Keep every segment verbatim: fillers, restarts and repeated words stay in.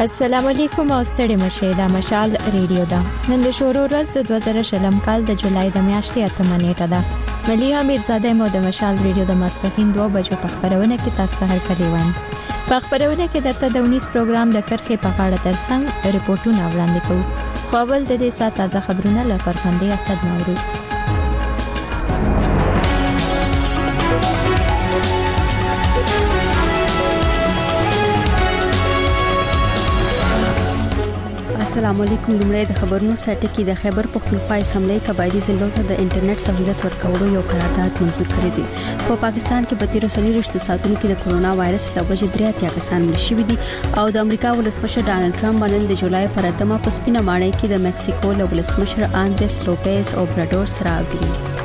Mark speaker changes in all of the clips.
Speaker 1: السلام علیکم او ستړي مشه دا مشال ریډیو دا نن د شورو ورځ د دوه زره شلم کال د جولای د میاشتې اتمه نیټه ده. مليها میرزاده مو د مشال ریډیو د ماسپخین دوه بجو په خبرونه کې تاسو ته هرکلی وایم. په خبرونه کې درته د اونیس پروګرام د کرخې په اړه ترڅنګ ریپورتونه وړاندې کوو. خو اول د دې سات تازه خبرونه له فرخنده اسد نورو.
Speaker 2: السلام علیکم. لمړی د خبرونو سره کې د خیبر پختونخوا اسمبلی قبایلی ضلعو ته د انټرنیټ سہولت ورکولو یو قرارداد منظور کړی دی. په پاکستان کې په تیرو څلوېښتو ساعتونو کې د کرونا وایرس له وجې درې اتیا کسان مړه شوي دي او د امریکا ولسمشر ډانلډ ټرمپ نن د جولای پر اتمه په سپینه ماڼۍ کې د مکسیکو له ولسمشر آندریس لوپیز اوبرادور سره ویني.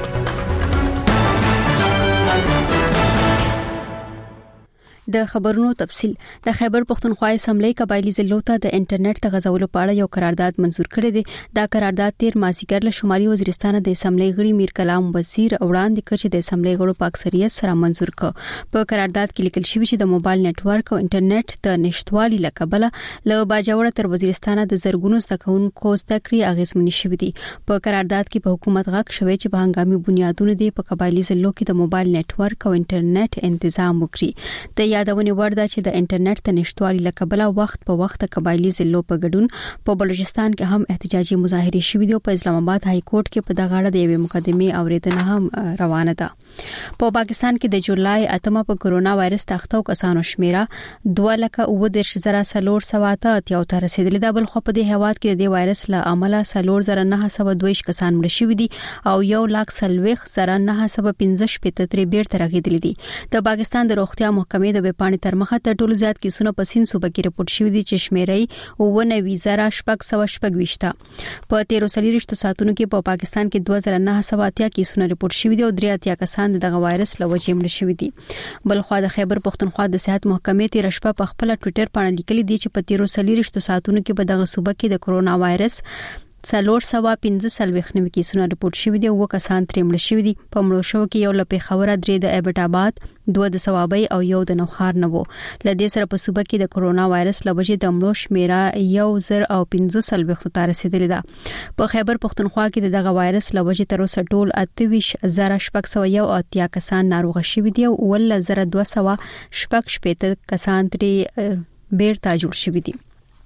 Speaker 2: د خبرونو تفصیل. د خیبر پختونخوا اسمبلی قبایلی ضلعو ته د انټرنیټ د غځولو په اړه یو قرارداد منظور کړی دی. دا قرارداد تیر مازیګر له شمالي وزیرستان د اسمبلی غړي میر کلام وزیر وړاندې کړ چې د اسمبلی غړو په اکثریت سره منظور کړ. په قرارداد کې لیکل شوی چې د موبایل نتورک او انټرنیټ د نشټوالي لکبله له باجوړ تر وزیرستان د زرګونو زده کوونکو زده کړې اغیزمنې شوې دي. په قرارداد کې په حکومت غږ شوی چې په هنګامي بنیادونو دی په قبایلی ضلعو کې د موبایل نتورک او انټرنیټ تنظیم وکړي. د یادونې وړ ده چې د انټرنیټ د نشټوالي لکبله وخت په وخت قبایلی ضلعو په ګډون په بلوچستان کې هم احتجاجي مظاهره شوې دي او په اسلام آباد های کورټ کې په دغه اړه د یوې مقدمې اوریدنه هم روانه ده. په پاکستان کې د جولای اتمه په کرونا وایرس تختو کسانو شمیره دوه لکه اوه دېرش زره څلور سوه اته اتیا ته رسیدلې ده. بل خو په دې هیواد کې د دې وایرس له امله څلور زره نه سوه دوه ویشت کسان مړه شوي دي او یو لک څلوېښت زره نه سوه پنځه شپېته ترې بیرته راغلي دي. د پاکستان د روغتیا محکمې د ویبپاڼې تر مخه تر ټولو زیات کیسونه په سین صوبه کې رپورټ شوي دي چې شمیرې اوه نوي زره شپږ سوه شپږ ویشت. په تیرو څلوېښتو ساعتونو کې په پاکستان کې دوه زره نه سوه اتیا کیسونه رپورټ شوي دي او درې اتیا کسان دغه وایرس له وجې مړه شوي دي. بل خو د خیبر پختونخوا د صحت محکمې تیر شپه په خپل ټوئیټر باندې لیکلي دي چې په تیرو څلوېښتو ساعتونو کې په دغه صوبه کې د کرونا وایرس څلور سوه پنځه څلوېښت نوي کیسونه رپورټ شوي دي او اووه کسان ترې مړه شوي دي. په مړو شوو کې یو له پېښوره، درې د ایبټ آباد، دوه د صوابۍ او یو د نوښار نه وو. له دې سره په صوبه کې د کرونا وایرس له وجې د مړو شمیره یو زر او پنځه څلوېښت ته رسیدلې ده. په خیبر پختونخوا کې دغه وایرس له وجې تر اوسه ټول اته ویشت زره شپږ سوه یو اتیا کسان ناروغه شوي دي او اووه زره دوه سوه شپږ شپېته کسان ترې بیرته جوړ شوي دي.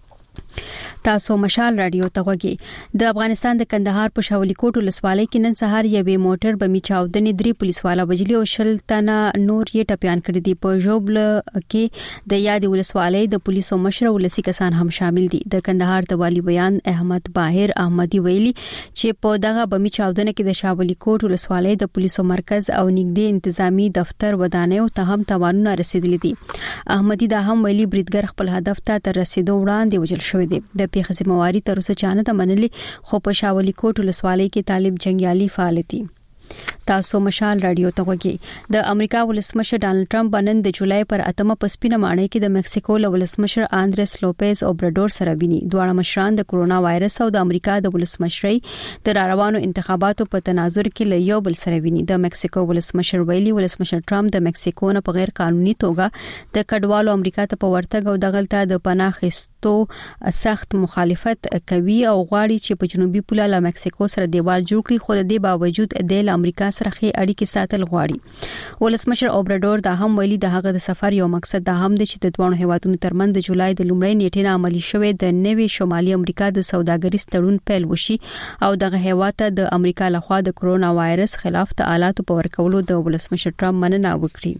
Speaker 2: تاسو مشال رادیو ته غوږی. د افغانستان د کندهار په شاولی کوټ ولسوالۍ کې نن سهار یوې موټر بمی چاودنې درې پولیسوالا وجلي او شل تنه نور یې ټپيان کړي دي. په جوبل کې د یاد ولسوالۍ د پولیسو مشر ولسی کسان هم شامل دي. د کندهار د والی بیان احمد باهر احمدی ویلي چې په دغه بمی چاودنه کې د شاولی کوټ ولسوالۍ د پولیسو مرکز او نږدې انتظامی دفتر ودانیو ته هم تاوانونه رسیدلي دي. احمدی دا هم ویلي بریدګر خپل هدف ته تر رسیدو وړاندې وجل شوی دی. د پیښې ذمہواری تر اوسه چانه ته منلي خو په شاولی کوټ ولسوالۍ کې طالب جنگیالي فعال دي. تاسو مشال رادیو ته غوږی. د امریکا ولسمشر ډانلډ ټرمپ نن د جولای پر اتمه په سپینه ماڼۍ کې د مکسیکو له ولسمشر آندریس لوپیز اوبرادور سره ویني. دواړه مشران د کرونا وایرس او د امریکا د ولسمشرۍ د راروانو انتخاباتو په تناظر کې له یو بل سره ویني. د مکسیکو ولسمشر ویلي ولسمشر ټرمپ د مکسیکو نه په غیر قانوني توګه د کډوالو امریکا ته په ورتګ او دغلته د پناه اخیستو سخت مخالفت کوي او غواړي چې په جنوبي پوله له مکسیکو سره دیوال جوړ کړي، خو د دې باوجود د امریکا سره ښې اړیکې ساتل غواړي. ولسمشر اوبرادور دا هم ویلي د هغه د سفر یو مقصد دا هم دی چې د دوه هیوادونو ترمنځ د جولای د لومړۍ نیټې نه عملي شوی د نوي شمالي امریکا د سوداګریز تړون پیل وشي او دغه هیواد ته د امریکا لخوا د کرونا وایرس خلاف تعهداتو په ورکولو د ولسمشر ټرمپ مننه وکړي.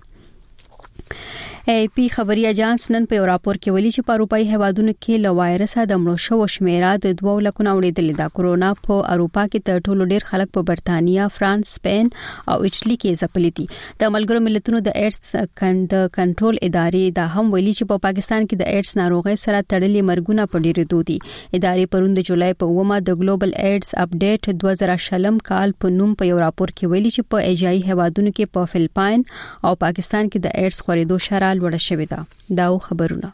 Speaker 2: ای پی خبري اجانس نن په راپور کې ویلي چې په اروپאי هیوادونو کې له وایرس د مړو شو شمیره د دوه لکو نه وړاندې ده. کرونا په اروپا کې تر ټولو ډیر خلک په برتانیا، فرانس، سپین او ایټالي کې ځپلي دي. د ملګرو ملتونو د ایډز کند کنټرول ادارې دا هم ویلي چې په پاکستان کې د ایډز ناروغي سره تړلې مرګونه په ډیرو دي. ادارې پروند د جولای په اومه د ګلوبل ایډز اپډیټ دوه زره شلم کال په نوم په یو راپور کې ویلي چې په ایجایي هیوادونو کې په فلپاین او پاکستان کې د ایډز خورېدو شرایط لوړه شوې ده. دا خبرونه.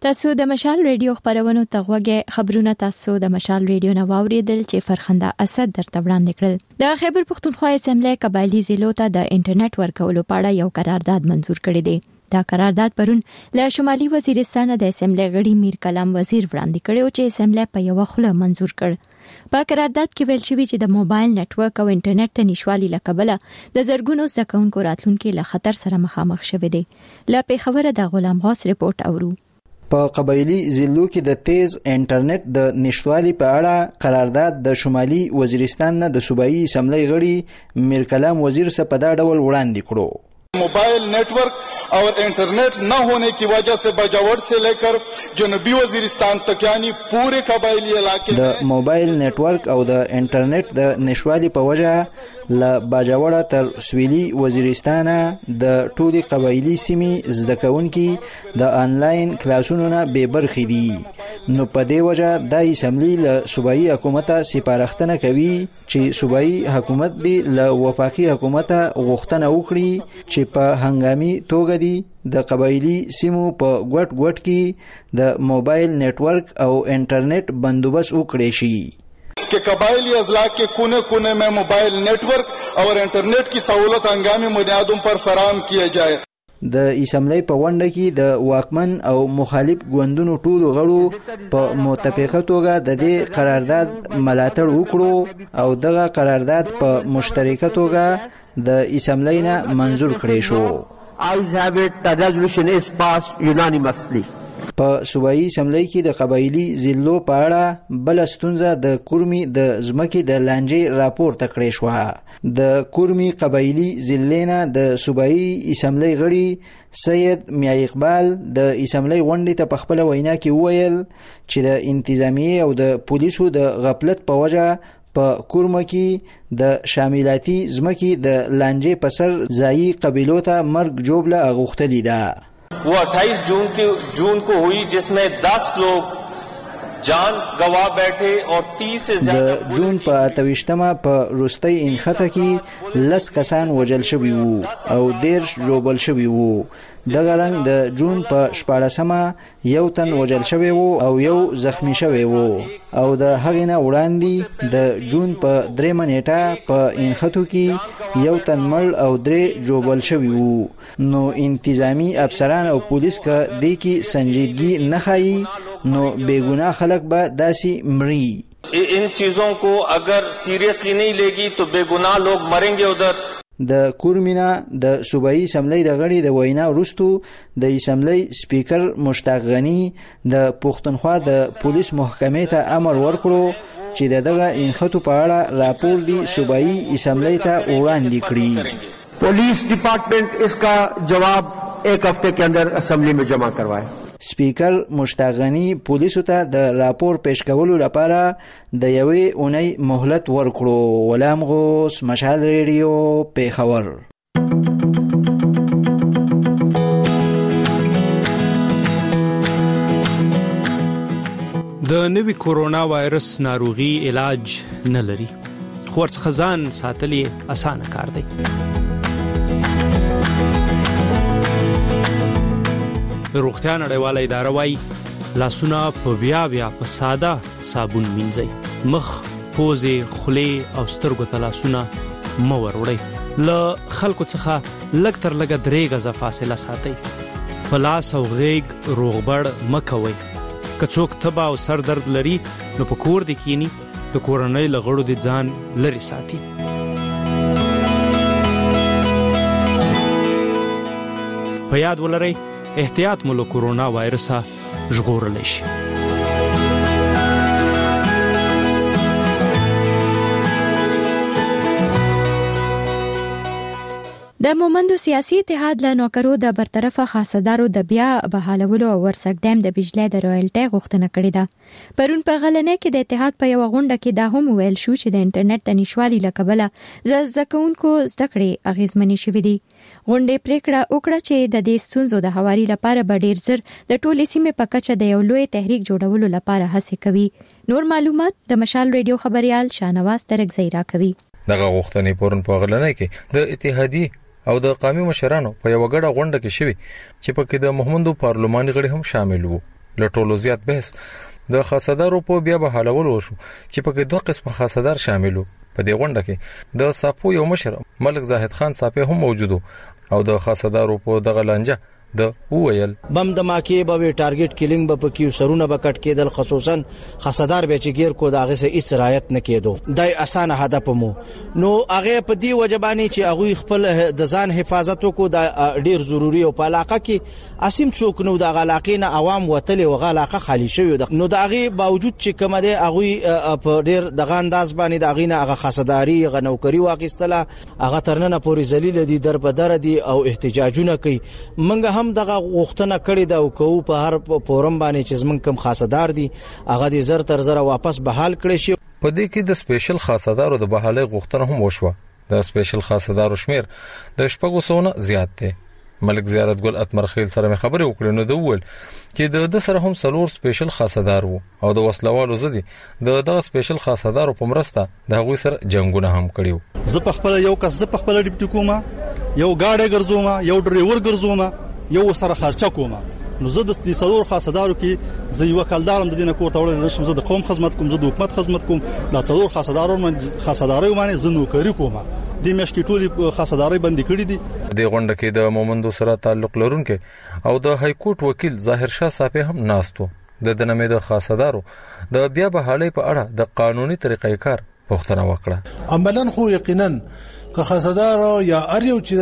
Speaker 1: تاسو د مشال ریډیو خبرونو ته غوږی خبرونه تاسو د مشال ریډیو نو اوریدل چې فرخنده اسد درته وړاندې کړل. د خیبر پختونخوا اسمبلی قبایلی ضلعو ته د انټرنیټ ورکولو په اړه یو قرارداد منزور کړی دی. دا قرارداد پرون له شمالي وزیرستان د اسمبلی غړي میر کلام وزیر وړاندې کړو چې اسمبلی په یو خله منزور کړ. په قرارداد کې ویل شوی چې د موبایل نتورک او انټرنیټ ته نشوالي لکبله د زرګونو زکونکو راتلونکو له خطر سره مخامخ شوه دي. لا په خبره د غلام غاس رپورت اورو.
Speaker 3: په قبایلی ضلعو کې د تیز انټرنیټ د نشټوالي په اړه قرارداد د شمالي وزیرستان نه د صوبایي اسمبلی غړي میر کلام وزیر څخه په دا ډول وړاندې کړو.
Speaker 4: موبائل नेटवर्क और इंटरनेट न होने की वजह से बजावट से लेकर जनूबी वजीरिस्तान तक यानी पूरे कबायली इलाके
Speaker 3: د موبایل नेटवर्क او د انټرنیټ د نشوالي په وجه ل باجوړه تر سویلي وزیرستان د ټولي قبایلی سیمې زده کوونکي د انلاین کلاسونو نه به برخې دي. نو په دې وجه د اسمبلی له صوبایي حکومت سپارښتنه کوي چې صوبایي حکومت دی له وفاقي حکومت غوښتنه وکړي چې په هنګامي توګه دی د قبایلی سیمو په ګوټ ګوټ کې د موبایل नेटवर्क او انټرنیټ بندوبست وکړي شي
Speaker 4: कि कबायली अजला के कोने कोने में मोबाइल नेटवर्क और इंटरनेट की सहूलत हंगामी बुनियादों पर फराहम किया जाए.
Speaker 3: د اسمبلی په ونډه کې د واکمن او مخالف ګوندونو ټولو غړو په متفقه توګه د دې قرارداد ملاتړ وکړو او دغه قرارداد په مشترکه توګه د اسمبلی نه منزور کړی شو.
Speaker 5: I have it the resolution is passed unanimously.
Speaker 3: په صوبایي اسمبلی کې د قبایلی ضلعو په اړه بل ستونزه د کورمي د ځمکې د لانجې راپورته کړې شوه. د کورمي قبایلی ضلع د صوبایي اسمبلی غړي سید میا اقبال د اسمبلی غونډې ته په خپل وینا کې وویل چې د انتظامیه او د پولیسو د غفلت په وجه په کورمه کې د شاملاتي ځمکې د لانجې په سر ځایي قبیلو ته مرګ جوړه غوښتلې ده.
Speaker 6: वो अट्ठाईस जून की जून को हुई जिसमें दस लोग जान गवा बैठे और तीस से ज्यादा
Speaker 3: د جون په اتویشتمه په روستۍ انخته کې لس کسان وژل شوي وو او دیرش ژوبل شوي وو. دغه رنګ د جون په شپاړسمه یو تن وژل شوی وو او یو زخمی شوی وو او د هغې نه وړاندې د جون په درېمه نیټه په انختو کې یو تن مړ او درې ژوبل شوي وو. نو انتظامی افسران او پولیس که دې کې سنجیدګي نه ښایي نو बेगुनाह خلک به داسي مړي.
Speaker 6: इन चीजों को अगर सीरियसली नहीं लेगी तो बेगुनाह लोग मरेंगे उधर.
Speaker 3: د کورمینا د صوبایي اسمبلی د غړي د وینا وروستو د اسمبلی سپیکر مشتاق غنی د پښتونخوا د پولیس محکمې ته امر ورکړو چې دغه انخته په اړه راپور دی صوبایي اسمبلی ته وړاندې کړي.
Speaker 5: पुलिस डिपार्टमेंट इसका जवाब एक हफ्ते के अंदर असेंबली में जमा करवाए.
Speaker 3: سپیکر مشتاق غنی پولیسو ته د راپور پیش کولو لپاره د یوې اونۍ مهلت ورکړو. غلام غوس، مشال ریډیو، پیښور.
Speaker 7: د نوي کورونا وایرس ناروغي علاج نه لري خو ورڅخه ځان ساتل یې اسانه کار دی. د روغتیا نړیواله اداره وايي لاسونه په بیا بیا په ساده صابون مینځئ. مخ، پوزې، خولې او سترګو ته لاسونه مه وروړئ. له خلکو څخه لږ تر لږه درې غزه فاصله ساتئ. په لاس او غیږ روغبړ مه کوئ. که څوک تبه او سر درد لري نو په کور دې کینی د کورنۍ له غړو دې ځان لرې ساتي. په یاد ولرئ احتیاط مو له کورونا وایرسه ژغورلی شي.
Speaker 1: د مومندو سیاسي اتحاد له نوکرو د برطرفه خاصدارو د بیا بحالولو او ورسک ډیم د بجلی د رویالټي غوښتنه کړې ده. پرون په غلنه کې د اتحاد په یو غونډه کې دا هم ویل شو چې د انټرنیټ د نشوالي لکبله زکونکو زده کړې اغیزمنې شوې دي. غونډې پریکړه وکړه چې د دې ستونزو د هواري لپاره به ډیر زر د ټولې سیمې په کچه د یو لوی تحریک جوړولو لپاره هڅې کوي. نور معلومات د مشال ریډیو خبريال شاهنواز ترکزی را کوي.
Speaker 8: دغه غوښتنې پرون په غلنه کې د اتحادیه او د قومي مشرانو په یو غړه غونډه کې شوی چې پکې د محمدو پارلماني غړي هم شامل وو. لټولو زیات بحث د خاصدارو په بیا به حلول وشو چې پکې دوه قسم خاصدار شاملو. په دې غونډه کې د صاپو یو مشر ملک زاهد خان صاپه هم موجود او د خاصدارو په دغه لانجه د وویل
Speaker 9: بم د ماکي به ټارګټ کیلینګ به پکې سرونه به کټ کېدل، خصوصا خاصدار به چې غیر کو داغه سه هیڅ رعایت نه کېدو. دای اسانه هدف مو نو هغه په دی وجبانی چې هغه خپل د ځان حفاظت کو د ډیر ضروری او په علاقه کې اسیم څوک نو د علاقې نه عوام وتل او علاقه خالی شوی نو دغه باوجود چې کوم دی هغه په ډیر دغه انداز باندې دغه نه هغه خاصداري غ نوکری واقعستله هغه ترنه پوری ذلیل دي در په در دي او احتجاجونه کوي. منګه هم دغه غوښتنه کړې دا او کو په هر فورم باندې چې زمون کم خاصدار دي هغه دې زر تر زر واپس بحال کړي شي.
Speaker 8: په دې کې د سپیشل خاصدارو د بحالۍ غوښتنه هم وشوه. د سپیشل خاصدارو شمیر د شپږو سوه زیات دی. ملک زیارت ګل اتمرخیل سره خبرې وکړې نو د ول چې د سره هم سلور سپیشل خاصدار وو او د وسلوالو زدي د دغه سپیشل خاصدارو په مرسته د هغوی سره جنگونه هم کړیو.
Speaker 10: زه په خپل یو کس زه په خپل ډیپټي کومه یو گاډي ګرځوم یو ډرایور ګرځوم یو سره خرچه کوم. نو زه د څلور خاصدارو کې زه یو کلدارم د دینه کوړه وړل نشم. زه د قوم خدمت کوم، زه د حکومت خدمت کوم. دا څلور خاصدارو من خاصداري باندې زه نوکری کوم. د مشکې ټولي خاصداري بندي کړې دي.
Speaker 8: د غونډه کې د مومندو سره تعلق لرونکي او د های کورټ وکیل ظاهر شاه صاحب هم ناستو. د دنمه د خاصدارو د بیا به حالي په اړه د قانوني طریقې کار پوښتنه وکړه.
Speaker 11: عملاً خو یقینا که خاصدار یا اریو چې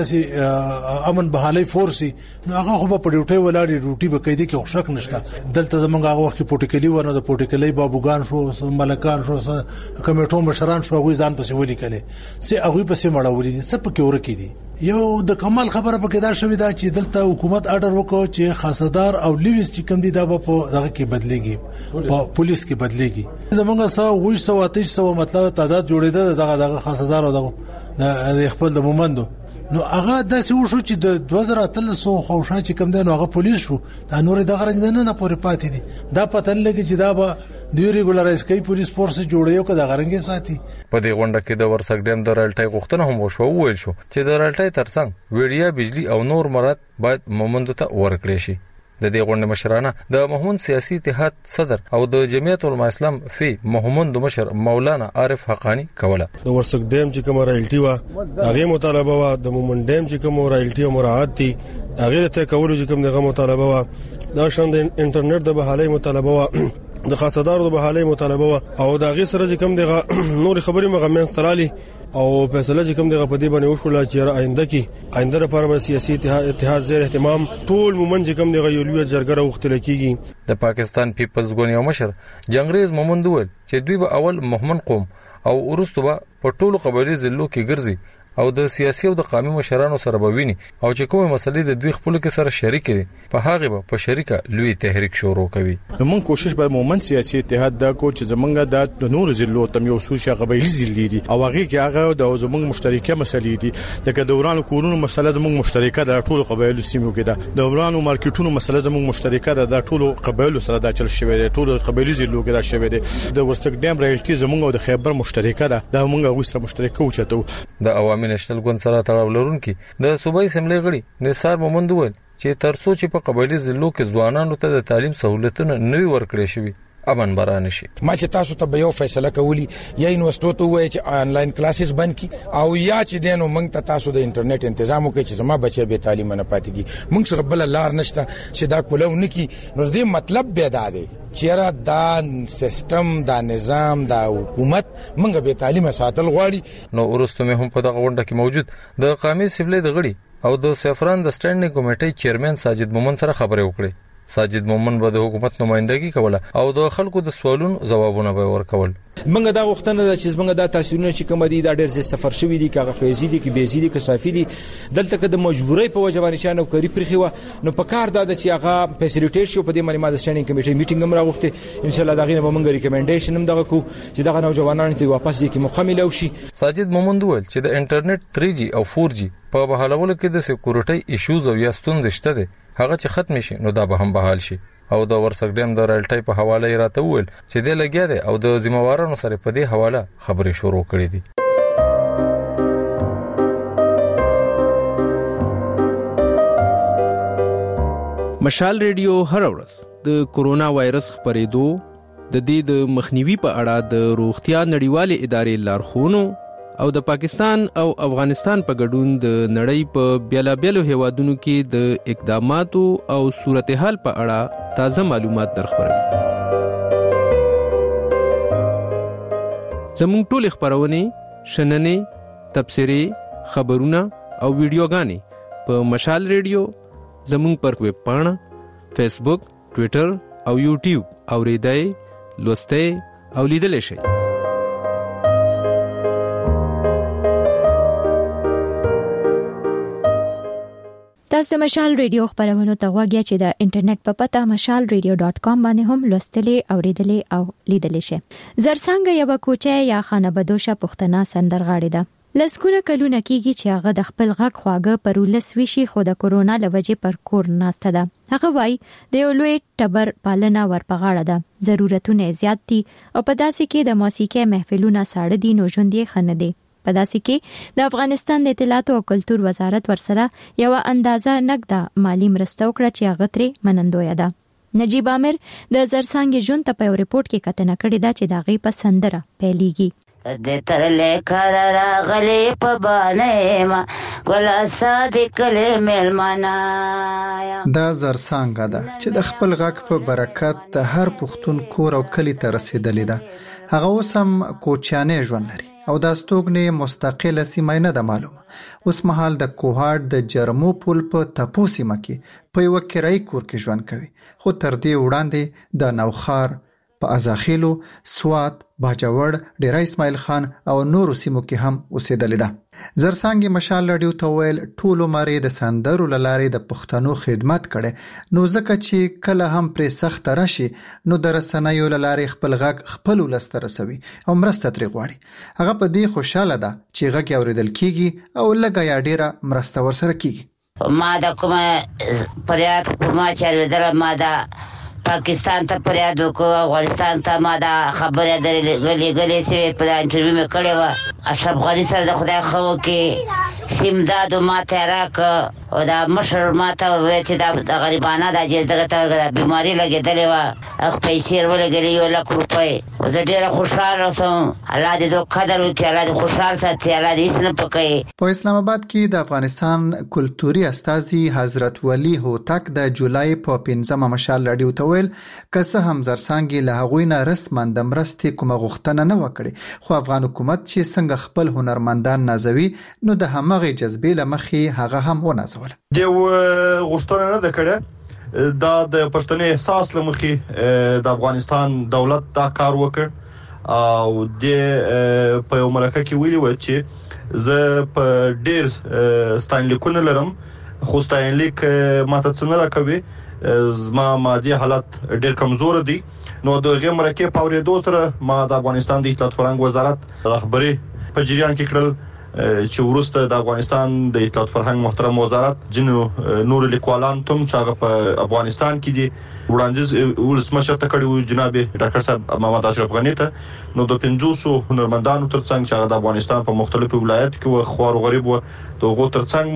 Speaker 11: د امن بحالي فورسي نو هغه خو په ډیوټي ولاړی ډیوټي به کوي کې شک نشته. دلته زمونږ هغه وخت پروتوکولي ونه د پروتوکولي بابوګان شو ملکان شو کمیټو مشران شو هغه ځان پسې ولي کله سي هغه پسې مړاولي دي څه پکې ورکی دي. یو د کمال خبره پکې دا شوې ده چې دلته حکومت آرډر وکړ چې خاصدار او لیویس چې کوم دي دا په دغه کې بدليږي په پولیس کې بدليږي. زمونږ سره وښ سو اتش سو مطلب تعداد جوړېده دغه دغه خاصدار او دغه د خپل د مومندو نو هغه د سیو شو چې د دوه زره اتلسو خوښه چې کوم دی نو هغه پولیس شو. دا نور دغه رنګ نه نه پورې پاتې دي. دا پته لګي چې دا به د ریګولرایز کوي پولیس فورس جوړیو که د غرنګي ساتي.
Speaker 8: په دې غونډه کې د ورسک ډیم د رالټای غوښتنه هم وشو. ویل شو چې د رالټای ترڅنګ ویډیا بجلی او نور مراد باید مومندو ته ورکړي شي. د دې غونډې مشرانه د محمود سیاسي اتحاد صدر او د جمعیت العلماء اسلام فی محمود مشر مولانا عارف حقانی کوله.
Speaker 12: د ورسک ډیم چې کوم رایلټي وا هغه مطالبه وا د مومن ډیم چې کوم رایلټي او مراعات دي هغه ته کول چې کوم دغه مطالبه وا دا شان د انټرنیټ د بحالي مطالبه وا د خاصدارو د بحالي مطالبه وا او د غي سره چې کوم دغه نور خبري مغمن سترالي او فیصله چې کوم دغه په دې باندې وشول چې آینده کې آینده لپاره به سیاسي اتحاد اتحاد زیر اهتمام ټول مومن چې کوم دغه یو لوی جرګه وختل کیږي.
Speaker 8: د پاکستان پیپلز ګوند یو مشر جنگریز مومند ول چې دوی به اول محمد قوم او ورستو به په ټولو قبایلی ضلعو کې ګرځي او د سیاسي او د قومي مشرانو سره به ویني او چې کومه مسلې د دوی خپل کې سره شریک دي په هغه به په شریکه لوی تحریک شروع کوي.
Speaker 13: موږ کوشش به مومن سیاسي اتحاد دا کو چې زمونږ د نور ضلعو تم یو سوشا قبایلی ضلع دي او هغه کې هغه د زمونږ مشترکه مسلې دي لکه دوران کورونو مسله زمونږ مشترکه د ټولو قبایلو سیمو کې ده. دوران او مارکیټونو مسله زمونږ مشترکه ده د ټولو قبایلو سره دا چل شوی دی. ټولو قبایلی ضلعو کې دا شوی دی. د ورسک ډیم رایلټي زمونږ او د خیبر مشترکه ده دا موږ غوښتل مشترکه وچتو.
Speaker 8: د عوامي نېشنل ګوند سره تړاو لرونکي د صوبایي اسمبلی غړي نثار مومند ول چې ترڅو چې په قبایلی ضلعو کې ځوانانو ته د تعلیم سہولتونه نوي ورکړي شي امن برانه شي.
Speaker 14: ما چې تاسو ته به یو فیصله کولی یا یونیورسيټو ته وایي چې آنلاین کلاسز بند کی او یا چې دینو موږ ته تاسو د انټرنیټ تنظیم وکړي چې زما بچي به تعلیم نه پاتېږي. موږ سره بل لار نشته چې دا کولونه کی نو دې مطلب به دا دی چیرې دا سیستم دا نظام دا حکومت موږ به تعلیم ساتل غواړي.
Speaker 8: نو ورستو مې هم په دغه غونډه کې موجود د قومي اسمبلی د غړي او د سفران د سټانډینګ کمیټې چیرمن ساجد مومن سره خبرې وکړې. ساجد مومن به د حکومت نمائندګي کوله او د خلکو د سوالونو جوابونه به ورکول.
Speaker 15: منګه دا وختونه چې منګه دا تاثیرونه چې کوم دي دا ډېر زی سفر شوی دي کاغه فیزي دي کې بیزي دي کې صافي دي دلته کې د مجبورۍ په وجه باندې چانه کوي پرخي نو په کار دا چې هغه فیسیلیټیټ شو په دې باندې ما د سټانډینګ کمیټې میټینګ هم راغوښته ان شاء الله دا غینه به منګه ریکمنډیشن هم دغه کو چې دغه نوجوانانو ته واپس دي کې مکمل او شي.
Speaker 8: ساجد مومند ول چې د انټرنیټ تھری جی او فور جی په بحالولو کې د سکیورټي ایشوز او یا ستونزې شته دي هغه چې ختم شي نو دا به هم بحال شي. او د ورسک ډیم د رالټای په حواله یې راته وویل چې دې لګیا دی او د ذمہوارانو سره په دې حواله خبرې شروع کړې دي.
Speaker 16: مشال ریډیو هر ورځ د کورونا وایرس خپرېدو د دې د مخنیوي په اړه د روغتیا نړیوالې ادارې لارښوونو او د پاکستان او افغانستان په ګډون د نړۍ په بیلابیلو هیوادونو کې د اقداماتو او صورتحال په اړه تازه معلومات درخبروي. زموږ ټول خبرونه شننې، تبصرې، خبرونه او ویډیوګانې په مشال ریډیو، زموږ پر ویب پاڼه، فیسبوک، ټویټر او یوټیوب اوریدای، لوستای او لیدلای شئ.
Speaker 1: تاسو مشال ریډیو خبرونه ته غواړئ چې د انټرنیټ په پته مشال ریډیو ډاٹ کام باندې هم لوستلی او لیدلی او لیدلی شئ. زرڅانګه یو کوچه یا خانه بدوشه پښتنه سندرغاړې ده. لسګونه کلونه کېږي چې هغه د خپل غږ خواږه پر ولس ویشي، خو د کورونا له وجې پر کور ناسته ده. هغه وایي د یو لوی ټبر پالنه ورپغاړه ده، ضرورتونه زیات دي او په داسې کې د موسیقي محفلونه ساړه دي، نو ژوند یې ښه نه دی. په داسې کې د افغانستان د اطلاعات او کلتور وزارت ورسره یو اندازه نقده مالی مرسته وکړه چې هغه ترې منندویه ده. نجیب عامر د زرڅانګې ژوند ته په یو رپورټ کې کتنه کړې ده چې د هغې په سندره پیلیږي.
Speaker 17: د ترلې کار راغلې په باندې ما ګل صادق له ملمانا
Speaker 18: دا زرڅانګه ده چې د خپل غږ په برکت د هر پښتون کور او کلی ته رسیدلې ده. هغه اوس هم کوچیانې ژوند لري او دا ستوګنې مستقله سیمه نه ده معلومه. اوس مهال د کوهاټ د جرمو پل په تپو سیمه کې په یو کرایي کور کې ژوند کوي، خو تر دې وړاندې د نوخار په ازاخیلو، سوات، باجوړ، ډیرا اسماعیل خان او نورو سیمو کې هم اوسېدلې ده. زرڅانګې مشال رادیو ته ویل ټول عمر د سندرو لارې د پښتنو خدمت کړي، نو ځکه چې کله هم پرې سخت راشي نو د رسنیو لارې خپل غږ خپل ولس ته رسوي او مرسته ترې غواړي. هغه په دې خوشاله ده چې غږ اوریدل کیږي او لږه یا ډیره مرسته ورسره کیږي.
Speaker 17: ما دا کومه پریاد په ما چاروي ما دا پاکستان ته پریاد وکړو، افغانستان ته ما دا خبره درلې غلې سوي په انټرویو مې کړې و. اشرف غنی سره د خدای خو کې سیمداد ما ته راک او دا مشر ما ته وې چې دا د غریبانه د اجازه دغه تر بیماری لګېدلې و، هغه پیسې ورلګلې یو لک روپۍ. زه ډېره خوشاله سوم. الله دې دوه قدر وکړي، الله دې خوشحال ساتي، الله دې هیڅ نه پکړي.
Speaker 18: په اسلام آباد کې د افغانستان کلتوري استازي حضرت ولی هوتک د جولای په پنځمه مشال رادیو ته ویل که څه هم زرڅانګې له هغوی نه رسما د مرستې کومه غوښتنه نه وکړي، خو افغان حکومت چې څنګه خپل هنرمندان نازوي نو د همغې جذبې له مخې هغه هم ونازوله.
Speaker 19: د غوښتنه نه ده کړې، دا د پښتني احساس له مخې د افغانستان دولت دا کار وکړ او د په یو مرکه کې ویلي و چې زه په ډېر ستاینلیکونه لرم، خو ستاینلیک ماته څه نه راکوي، زما مادي حالت ډېر کمزور دي. نو د هغې مرکې په اورېدو سره ما د افغانستان د اطلاعات فرهنګ وزارت رهبري په جریان کې کړل چې وروسته د افغانستان د اطلاعات فرهنګ محترم وزارت جنو نور لیکوالان تم چې هغه په افغانستان کې دي وړاندیز ولسمشر ته کړی جناب ډاکټر صاحب محمد اشرف غنی ته. نو د پنځوسو هنرمندانو ترڅنګ چې هغه د افغانستان په مختلفو ولایتو کې و خوار غریب و د هغو ترڅنګ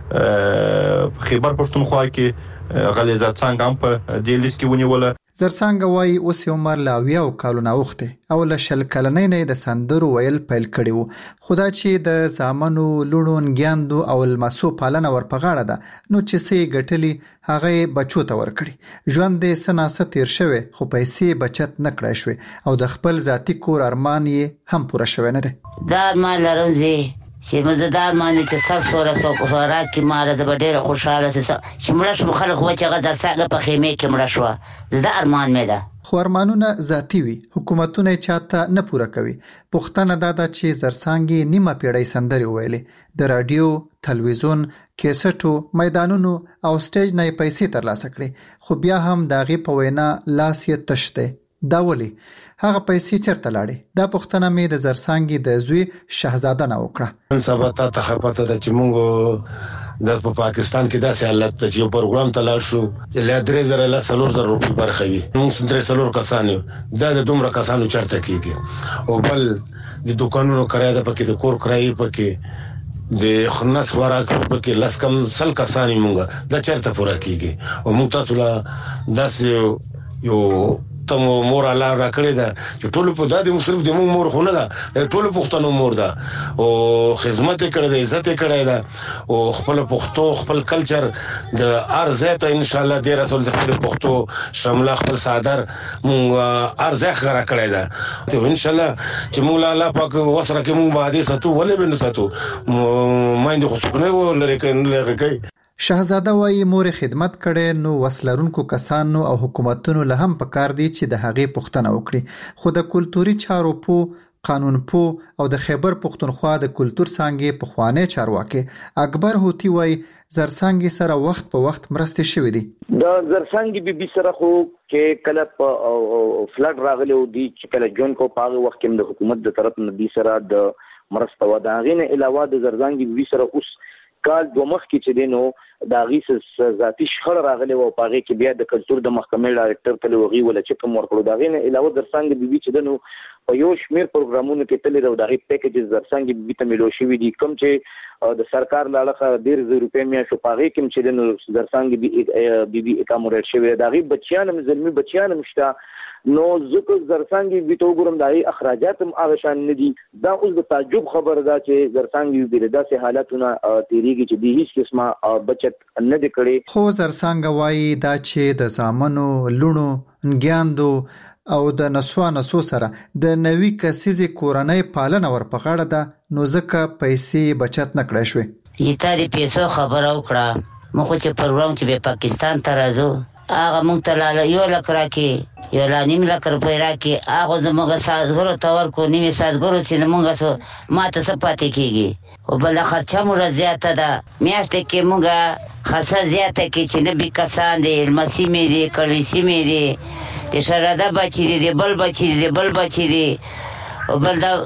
Speaker 19: مو خیبر پښتونخوا کې غلې زرڅانګه هم په دې لیست کې ونیوله.
Speaker 18: زرڅانګه وایي اوس یې عمر له اویاو کالونو اوښتی او له شل کلنۍ نه د سندرو ویل پیل کړي وو، خو دا چې د زامنو، لوڼو، نګیاندو او لمسو پالنه ورپغاړه ده نو چې څه یې ګټلي هغه یې بچو ته ورکړي. ژوند یې څه ناڅه تیر شوی خو پیسې بچت نه کړی شوی او د خپل ذاتي کور ارمان یې هم پوره شوی نه دی.
Speaker 17: دا ارمان لرم زه چې مزدار مانه چې څو سوره سو کوره کې ماره د ډېر خوشاله سه چې مړ شو خلک و چې غدر څنګه په خیمه کې مړ شو. دا ارمان مې ده،
Speaker 18: خو ارمانونه ذاتی وي، حکومتونه چاته نه پوره کوي. پښتنه دا ده چې زرڅانګې نیمه پیړۍ سندرې ویلې، د رادیو، تلویزیون، کیسټو، میدانونو او سټیج نه پیسې ترلاسه کړې، خو بیا هم د هغې په وینا لاس یې تش دی. دا ولې؟ هغه پیسې چیرته لاړې؟ دا پوښتنه مې د زرڅانګې د زوی شهزاده نه وکړه.
Speaker 20: نن سبا ته خبره ده چې موږ د پاکستان کې داسې حالت ته چې پروګرام ته لاړ شو چې له درې زره له څلور زره روپۍ برخه وي، موږ درې څلور کسان یو، دا د دومره کسانو چرته کېږي. او بل د دکانونو کرایه ده پکې، د کور کرایه پکې، د خنس خوراک پکې، لس کم سل کسان مونږه دا چرته پوره کیږي. او موږ تاسو لا داسې یو تم مور الله را کړی دا چې ټول په دادی صرف د مور مور خونه ده ټول پښتنو مور ده او خدمت کړی د عزت کړی دا او خپل پښتو خپل کلچر د ارزه ته ان شاء الله د رسول د خپل پښتو شامل خپل صادر مونږ ارزه غره کړی دا ته ان شاء الله چې مولا الله پاک وسره کې مونږ باندې ستو ولې بند ستو ماینده خو څنګه ولري کنه کوي.
Speaker 18: شاهزاده وايي مور خدمت کړي نو وسلرونکو کسانو او حکومتونو له هم پکار دي چې د هغې پوښتنه وکړي خو د کلتوري چارو په قانون پو او د خیبر پښتونخوا د کلتور څانګې په خوانې چارواکي اکبر هوتی وايي زرڅانګي سره وخت په وخت مرسته شوې دي.
Speaker 21: د زرڅانګي بي بي سره خو کې کله په فلډ راغلی او دي چې کله جون کو پاغه وخت کې د حکومت د طرف نه دي سره د مرسته و دا غینه علاوه د زرڅانګي بي بي سره اوس کال دوه مخ کې چې دینو دا غیس ذاتی شخړه راغلی او پاغه کې بیا د کلتور د محکمې ډایرکټر تل وغي ولا چې کوم ورکړو دا غینه علاوه زرڅانګي بي بي چې دنو په یو شمیر پروګرامونو کې تل راو دا غي پیکیج زرڅانګي بي بي ته ملو شي دي کوم چې د سرکار لاله ډیر زر روپې میا شو پاغه کې چې دنو زرڅانګي بي بي اکامورټ شوی دا غي بچیان مزلمي بچیان مشتا نو ذکر زرڅانګي بي تو ګورم دای اخراجات هم اوشان ندي دا اوس د تعجب خبر ده چې زرڅانګي بي د داسې حالاتونه تیریږي چې د هیڅ قسمه بچت نه دی کړي.
Speaker 18: خو زرڅانګ وايي دا چې د زامنو لونو نګیاندو او د نسوا نسو سره د نوي کسيزي کورنۍ پالنه ورپغړه ده نو ځکه پیسې بچت نه کړې شوې.
Speaker 17: یته د پیسو خبر او کړه مخ چې پروګرام چې په پاکستان ته راځو هغه مونږ ته لاله یو لک راکې یو لا نیم لک روپۍ راکې هغه زموږ سازګرو ته ورکو نیمې سازګرو چې مونږ سو ماته څه پاتې کېږي او بل خرچه مو زیاته ده میاشتې کې مونږ خرڅه زیاته کې چې نبي کسان دي المسی مې دي کړوسی مې دي د شراده بچی دي بل بچی دي بل بچی دي او بل دا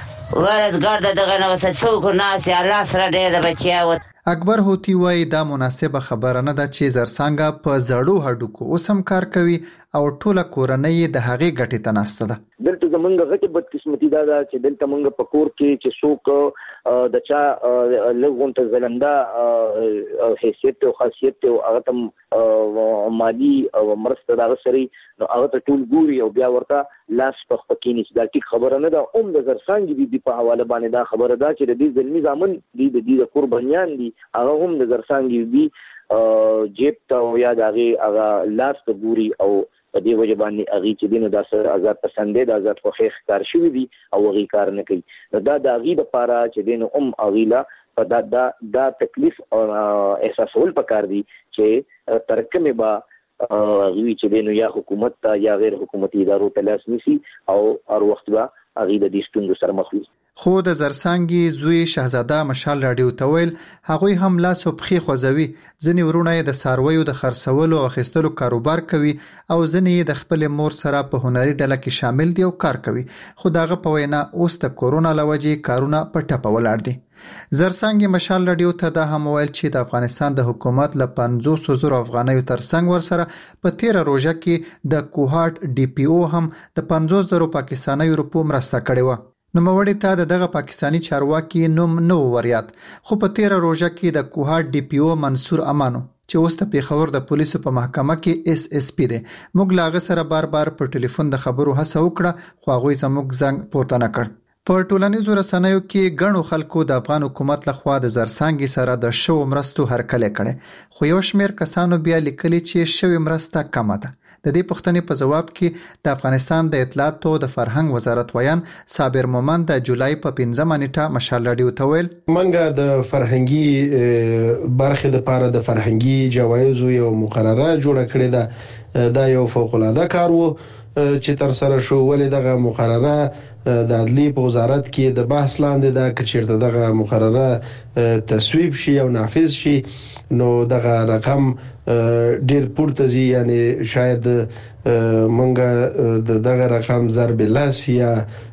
Speaker 17: ورزګار دغه نو څه څوک ناس الله سره ډېر د بچیا و.
Speaker 18: اکبر هوتی وايي دا مناسبه خبره نه ده چې زرڅانګه په زړو هډوکو اوسم کار کوي او ټوله کورنۍ د هغې ګټې ته ناسته ده.
Speaker 21: دلته زمونږ غټه بدقسمتي دا ده چې دلته مونږ په کور کې چې څوک د چا لږونته زلنده حیثیت او خاصیت او هغه تم مالی او مرسته دا سری نو هغه ته ټول ګوري او بیا ورته لاس په خپکینی دا ټیک خبره نه ده. اوم د زرڅانګي بي بي په حواله باندې دا خبره ده چې د دې ځلمي ځامن دي د دې قربانيان دي هغه هم د زرڅانګي بي جیب ته یا دغه هغه لاس ته ګوري او په دې وجه باندې اغي چې دینه د آزاد پسندې د آزاد خوخي ښکار شوی دي او غي کار نه کوي. دا د اغي لپاره چې دینه ام اغیلا په دا دا د تکلیف او احساسول پکار دي چې ترکمه با اغي چې دینه یا حکومت ته یا غیر حکومتي ادارو ته لاس نیسي او هر وخت با اغي د دې ستوندو سره مخ وي.
Speaker 18: خو د زرڅانګي زوی شاهزاده مشال راډیو ته ویل هغوی هم لاس او پخې خوځوي ځنې ورونه د سارویو د خرڅولو او اخیستلو کاروبار کوي او ځنې د خپل مور سره په هنري ډله کې شامل دي او کار کوي خو داغه په وینا اوس د کورونا لوجې کارونه په ټپه ولاړ دي. زرڅانګي مشال راډیو ته دا هم ویل چې د افغانستان د حکومت له پنځوس زره افغانیو ترڅنګ ورسره په تیر روزه کې د کوهارت ډي پی او هم د پنځوس زره پاکستاني روپو مرسته کړې و. نو موړی ته دغه پاکستانی چارواکي نوم نو وریاد خو په تیر روزه کې د کوهارت ډي پی او منصور امانو چې اوس ته پیښور د پولیسو په محکمه کې اس اس پی دی موږ لاغه سره بار بار په ټلیفون د خبرو هڅه وکړه خو هغه زموږ زنګ پورته نه کړ. په ټولنیزو رسنیو کې ګڼو خلکو د افغان حکومت لخوا د زرڅانګي سره د شو مرستو هرکله کړي خو یو شمیر کسانو بیا لیکلي چې شوی مرسته کمه ده. د دې پوښتنې په جواب کې د افغانستان د اطلاعات او د فرهنګ وزارت ویان صابر مومند د جولای په پنځمه نیټه مشال راډیو ته ویل
Speaker 22: منګه د فرهنګي برخه د پاره د فرهنګي جوایز یو مقرره جوړه کړې ده. دا یو فوق العاده کار وو چې تر سره شو ولې دغه مقرره د عدلی په وزارت کې د بحث لاندې ده که چیرته دغه مقرره تصویب شي او نافذ شي نو دغه رقم ډیر پورته زی یعنی شاید مونږه د دغه رقم ضرب لاس یا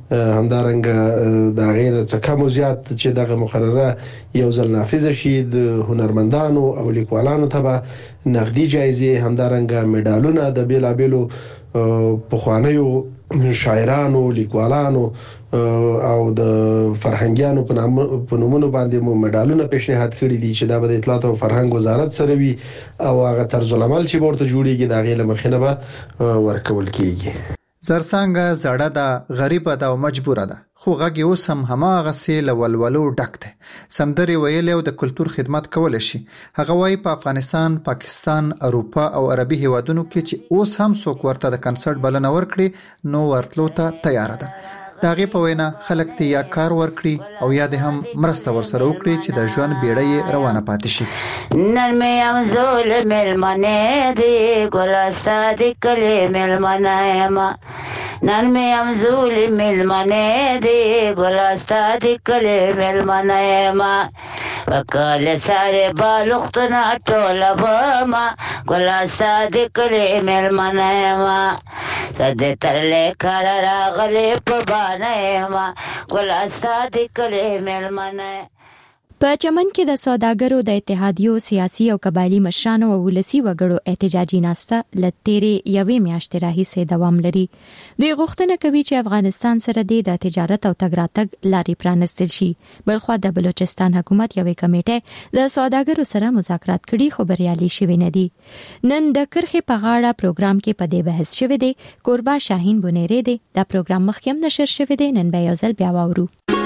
Speaker 22: همدارنګه د غیر څخه کم زیات چې دغه مقرره یو ځل نافذ شي د هنرمندانو او لیکوالانو ته نقدي جایزې همدارنګه مډالونه د بیلابلو په خوانیو شاعرانو لیکوالانو او د فرهنګیانو په نومونو باندې مو مډالونه پیشنهاد کړي دي چې دا به د اطلاعات او فرهنګ وزارت سره وي او هغه طرز العمل چې ورته جوړیږي دا غیله مخینه به ورکول کیږي.
Speaker 18: زرڅانګه زړه ده، غریبه ده او مجبوره ده، خو غږ اوس هم هماغه سي لولولو ډک ده. سندري ویل او د کلچر خدمت کول شي. هغه وايي په افغانستان، پاکستان، اروپا او عربي هیوادونو کې چې اوس هم څوک ورته د کنسرت بلنه ورکړي نو ورتلو ته تیار ده. دا غي په وینا خلک ته یا کار ورکړي او یا د هم مرسته ورسره وکړي چې د ژوند بیړۍ روانه پاتې شي.
Speaker 17: نن مې ام زول ملمنه دی ګلاستا د کلی ملمنه ما نن مې ام زول ملمنه دی ګلاستا د کلی ملمنه ما وکاله ساره بالختنا ټوله بما ګلاستا د کلی ملمنه ما زده ترلې کار راغلې په باندې ما ګلاستا د کلی ملمنه.
Speaker 1: په چمن کې د سوداګرو د اتحادیو سیاسي او قبایلی مشرانو او ولسی وګړو احتجاجي ناسته لتیرې یوې میاشتې راهیسې دوام لري. دوی غوښتنه کوي چې افغانستان سره د تجارت او تګ راتګ لارې پرانستل شي. بلخو د بلوچستان حکومت یوې کمیټه د سوداګرو سره مذاکرات کړي خو بریالي شوي نه دي. نن د کرخې په غاړه پروګرام کې په دې بحث شوی دی. قربا شاهین بونیری دی. دا پروګرام مخکې نشر شوی دی. نن به یو ځل بیا واورو.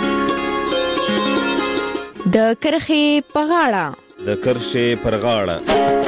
Speaker 1: د کرخې په غاړه
Speaker 2: د کرخې پر غاړه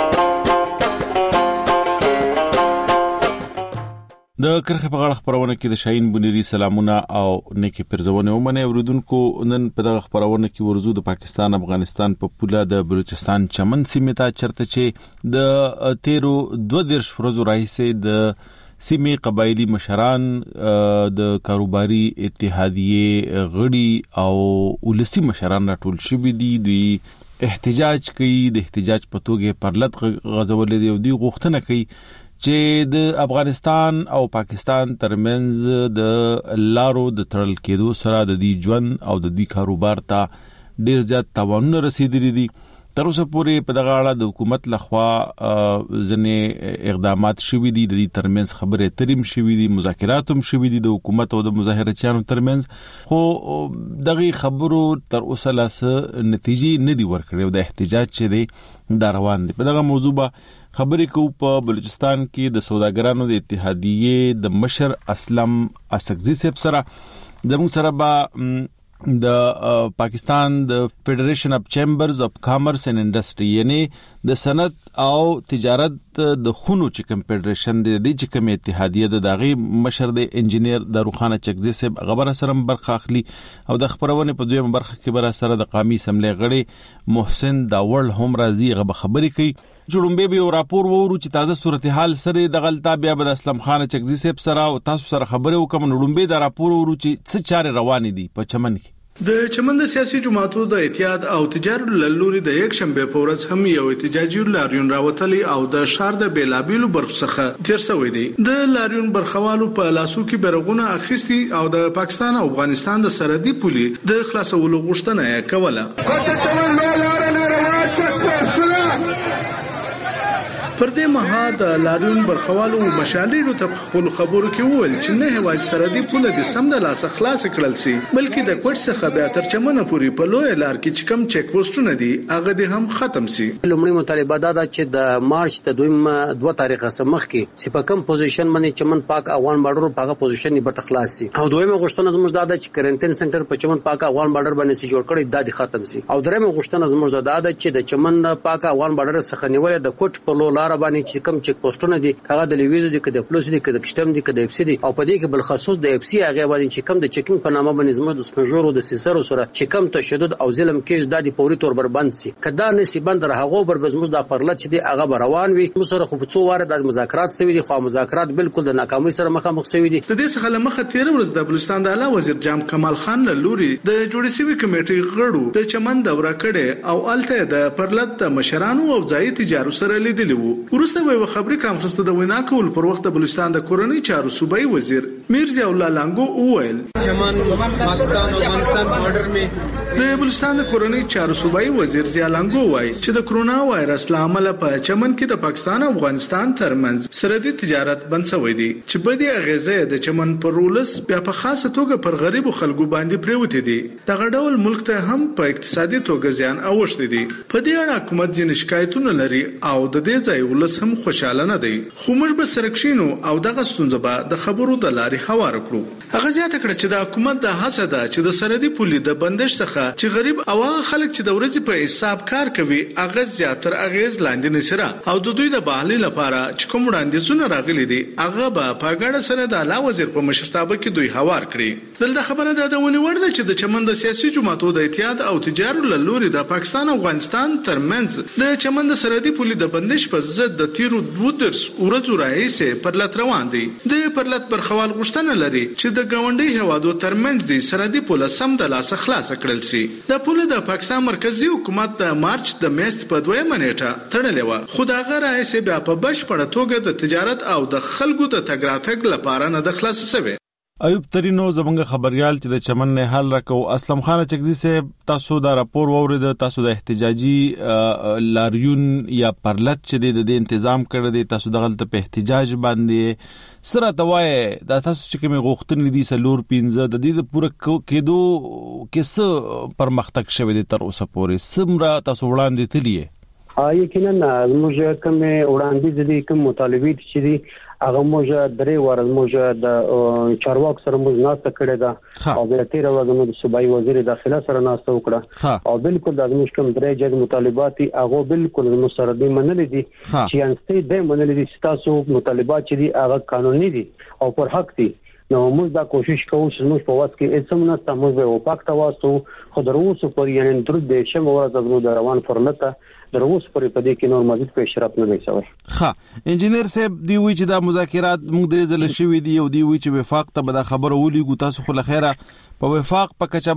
Speaker 2: د کرخې په غاړه خبرونه کې د شاهین بونیری سلامونه او نیکی پرزونه ومنه اوریدونکو. نن په دغه خبرونه کې ورزو د پاکستان افغانستان په پوله د بلوچستان چمن سیمه ته چرته چې د تیرو دوه دیرش ورځو راهیسې د سیمې قبایلی مشران د کاروباري اتحادیه غړي او ولسی مشران راټول شوي دي. دوی احتجاج کوي، د احتجاج په توګه پرلط غزولې دي او دوی غوښتنه کوي چې د افغانستان او پاکستان ترمنځ د لارو د تړل کېدو سره د دې ژوند او د دې کاروبار ته ډیر زیات تاوانونه رسیدلي دي. تر اوسه پورې په دغه اړه د حکومت لخوا ځنې اقدامات شوي دي، د دې ترمنځ خبرې اترې هم شوي دي، مذاکرات هم شوي دي د حکومت او د مظاهرچیانو ترمنځ، خو دغه خبرو تر اوسه لا څه نتیجې نه دي ورکړې او د احتجاج چې دی دا روان دي. په دغه موضوع به خبرې کوو. په بلوچستان کې د سوداګرانو د اتحادیې د مشر اسلم اسکزي صاحب سره زموږ سره به د پاکستان د فیډریشن اف چیمبرز اف کامرس اینڈ انډستری یعنی د صنعت او تجارت د خونو چې کوم فیډریشن د دې چې کوم اتحادیه د دغه مشر د انجینیر داروخانه چکزي صاحب خبره سره برخه اخلي او د خبرونه په دویمه برخه کې بر سره د قومي اسمبلی غړي محسن داول هم راضي غو خبرې کوي. جوړمبه به راپور وورو چې تازه صورتحال سره د غلطا بیا بد اسلم خان چکزي صاحب سره او تاسو سره خبرې وکم. نوړمبه د راپور وورو چې څه چاره روان دي په چمن کې.
Speaker 4: د چمن د سیاسي جماعتو د اتحاد او تجارت لوري د یک شنبه په ورځ هم یو احتجاجي لاریون راوتلی او د شهر د بیلابیلو برخه تیر شوی دی. د لاریون برخوالو په لاسو کې برغونه اخیستي او د پاکستان او افغانستان د سرحدي پولي د خلاصولو غوښتنه یې کوله. پر دې مهال د لاریون برخوالو مشالېرو ته خپل خبرو کې وویل چې نه هواي سرحدي پوله د سم د لاس خلاص کړل سي بلکې د کوټ څخه بیا تر چمنه پورې په لوی لار کې چې کم چیک پوسټونه دي هغه د هم ختم سي.
Speaker 23: لومړی مطالبه دا ده چې د مارچ د دویم دوه تاریخه سمخ کې چې په کم پوزیشن باندې چمن پاک افغان بارډر په هغه پوزیشن به تخلاص سي او دویمه غوښتنه زموږ دا ده چې کرنټین سنټر په چمن پاک افغان بارډر باندې چې جوړ کړي دا د ختم سي او دریمه غوښتنه زموږ دا ده چې د چمن پاک افغان بارډر څخه نیول د کوټ په لور لار باندې چې کم چیک پوسټونه دي هغه د لیویزو دي کده پلوس دي کده کشتم دي کده اف سی دي او په دې کې بل خصوص د اف سی هغه باندې چې کم د چیکینګ په نامه باندې زموږ د سپنجورو د سیسرو سره چې کم تشدد او ظلم کېږي د پوري تور بربند سي کدا نسی بند هغه بر بزموږ د پرلط چې دي هغه روان وي موږ سره خو په څو واره د مذاکرات سوي دي خو مذاکرات بالکل د ناکامۍ سره مخامخ سوي دي.
Speaker 4: د دې څخه لمخه تیر ورځ د بلوچستان د اعلی وزیر جام کمال خان لوري د جوړې شوی کمیټې غړو د چمن دوره کړي او الته د پرلط د مشرانو او ځای تجارو سره لیدلی وو. ورسته وی خبري کانفرنس د وینا کول پر وخت د بلوچستان د کورنۍ چارو صوبایي وزیر میرزا الله لانګو وویل
Speaker 3: چمن پاکستان او افغانستان بارډر می
Speaker 4: د بلوچستان د کورنۍ چارو صوبایي وزیر ضیا لانګو وایي چې د کرونا وایرس لامل په چمن کې د پاکستان او افغانستان ترمنځ سرحدي تجارت بند شوی دی چې په دې اغیزه د چمن پر رولس بیا په خاصه توګه پر غریب خلکو باندې پریوتی دي دغه ډول ملک ته هم په اقتصادي توګه زیان اوښتي دي په دې اړه حکومت ځینې شکایتونه لري او د دې ځای ولس هم خوشاله نه دی خو موږ به سرکشینو او دغه ستونزه به د خبرو د لارې هوار کړو هغه زیاته کړه چې د حکومت د هڅه ده چې د سرحدي پولې د بندش څخه چې غریب او هغه خلک چې د ورځې په حساب کار کوي هغه زیاتر اغیز لاندې نشره او د دوی د بهالي لپاره چې کوم وړاندیزونه راغلي دي هغه به په ګډه سره د اعلی وزیر په مشرتابه کې دوی هوار کړي دلته خبره ده د ونی ورده چې د چمن د سیاسي جماعتو د اتحاد او تجارت لوري د پاکستان او افغانستان ترمنځ د چمن د سرحدي پولې د بندش په ضد د تیرو دوه درس ورځو راهیسې پرلط روان دي د پرلط برخوال غوښتنه لري چې د ګاونډي هوادو ترمنځ د سرحدي پوله سم د لاس خلاص کړل شي د پوله د پاکستان مرکزی حکومت د مارچ د میاشتې په دویمه نیټه تړلې و خو دا غره راهیسې بیا په بشپړه توګه د تجارت او د خلکو د تګ راتګ لپاره نه د خلاص شوی
Speaker 2: ایوب ترینو زمونږ خبريال چې د چمن نه حل راکو اسلم خان چغزي سے تاسو دا راپور وورید تاسو د احتجاجي لاریون یا پرلط چې د تنظیم کړی دی تاسو دغه په احتجاج باندې سره توای دا تاسو چې کوم غوښتنې دي سلور پینځه د دې پوره کېدو کیسه پرمختګ شوه دي تر اوسه پورې سمرا تاسو وړاندې تلیه
Speaker 23: یقینا موږ کوم وړاندې دي کوم مطالبه چې دي هغه موږ درې واره موږ د چارواک سره موږ ناسته کړې ده او د تیر ورځې موږ صوبایي وزیر داخله سره ناسته وکړه او بالکل د موږ کوم درې جد مطالبات هغه بالکل موږ سره دي منلې دي چې انستې د منلې دي تاسو مطالبات چې دي هغه قانوني دي او پر حق دي نو موږ دا کوشش کوو چې موږ په واسه کې اسم نه تاسو به وپاک تاسو خو دروسو پر یعنی در د شم ورځ د روان فرلته دروس پرې په دې کې نور مزید پیشرفت نه وشوي.
Speaker 2: ښه انجنیر صاحب دی وی چې دا مذاکرات موږ درې ځله شوې دي او دی وی چې وفاق ته به دا خبره ولېګو تاسو خو لخيره په وفاق په کچا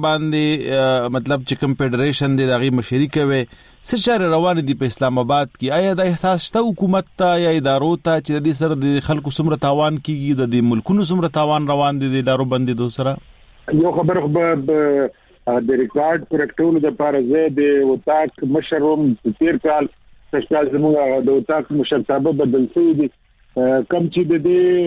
Speaker 2: باندې مطلب چې کوم فدریشن دی دغه مشري کوي څه چاره روان دي په اسلام آباد کې آیا د احساس شته حکومت ته یا ادارو ته چې د سره د خلکو سمره تاوان کیږي د ملکونو سمره تاوان روان دي د ادارو باندې دوسره
Speaker 5: یو خبر خو د ریکارډ کریکټونو د پارزه د وتاک مشروم تیر کال تشکال زموږ د وتاک مشرتابه بدل شوی دي کم چې د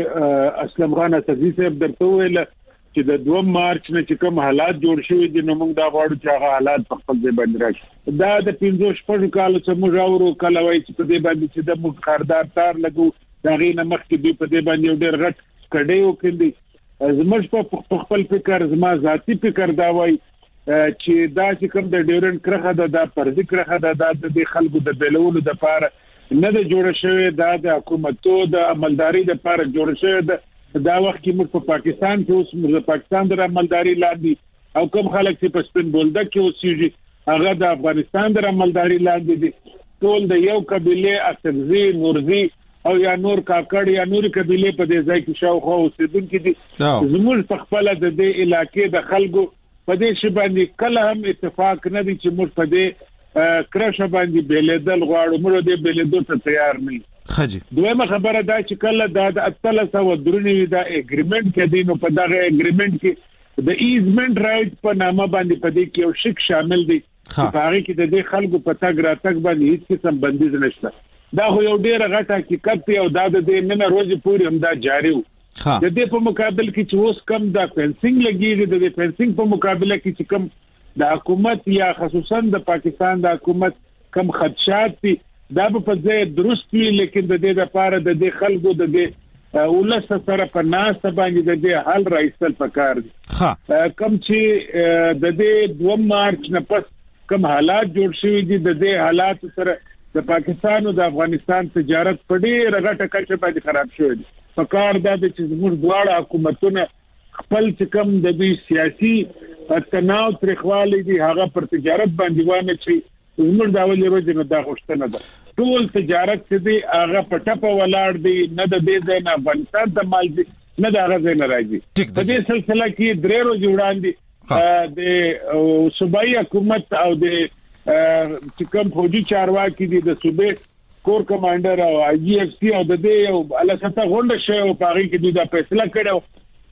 Speaker 5: دې اسلم خان اساسي صاحب درته ویل چې د دوه مارچ نه چې کوم حالات جوړ شوی دي نو موږ دا غواړو چې هغه حالات په خپل ځای باندې راشي دا د پنځه شپږ کال چې موږ راوړو کله وایي چې په دې باندې چې د موږ کاردار تار لګو دا غي نه مخکې دی په دې باندې ډېر غټ کډې وکړي زموږ په خپل فکر زما ذاتی فکر دا وایي چې دا چې کوم د ډیورنت کرخه ده د پردي کرخه ده د خلکو د بیلولو د پاره نه د جوړ شوی دا د حکومتو د عملداري د پاره جوړ شوی دا وخت کې موږ په پاکستان کې اوس موږ پاکستان د عملداري لاندې او کوم خلک چې په سپین بولده کې اوسېږي هغه د افغانستان د عملداري لاندې دي ټول د یو قبيله اصلزي نورزي او یا نور کاکړ یا نور قبيله په دې ځای کې شاوخوا اوسېدونکو دي زموږ په خپل د دې علاقې د خلکو په دې شی باندې کله هم اتفاق نه دي چې موږ په دې کرشه باندې بیلیدل غواړو موږ دې بیلیدو ته تیار نه یو
Speaker 2: خجی
Speaker 5: دویمه خبره دا چې کله د اتلس او درونی دا اګریمنت کې دي نو په دغه اګریمنت کې د ایزمنت رائټ په نامه باندې په دې کې یو شک شامل دي چې هغه کې د دې خلکو په تګ راتګ باندې هیڅ قسم بندیز نشته دا خو یو ډیر غټه حقیقت دی او دا د دې نن ورځې پورې هم دا جاری و د دې په مقابل کې چې اوس کم د فنسینګ لګیږي د فنسینګ په مقابله کې چې کم د حکومت یا خصوصا د پاکستان د حکومت کم خدشات دي دا په ځای درست وي لیکن د دې لپاره د دې خلکو د دې ولس سره په ناس باندې د دې حل راځل پکار دي کم چې د دې دوه مارچ نه پس کم حالات جوړ شوي دي د دې حالات سره د پاکستان او د افغانستان تجارت په ډېر غټه کچه باندې خراب شوی دی پکار دا چې زموږ دواړه حکومتونه خپل چې کوم د دوی سیاسي تناو ترخوالي دي هغه پر تجارت باندې وانه چې زموږ د اولي ورځې نه دا غوښتنه ده ټول تجارت چې دی هغه په ټپه ولاړ دی نه د دې ځای نه افغانستان ته مال دي نه د هغه ځای نه راځي په دې سلسله کې درې ورځې وړاندې د صوبایي حکومت او د چې کوم فوجي چارواکي دي د صوبې کور کمانډر او آی جی اف سی او د دې یو الاسته غونډه شوه او پاره کې دوی دا فیصله کړو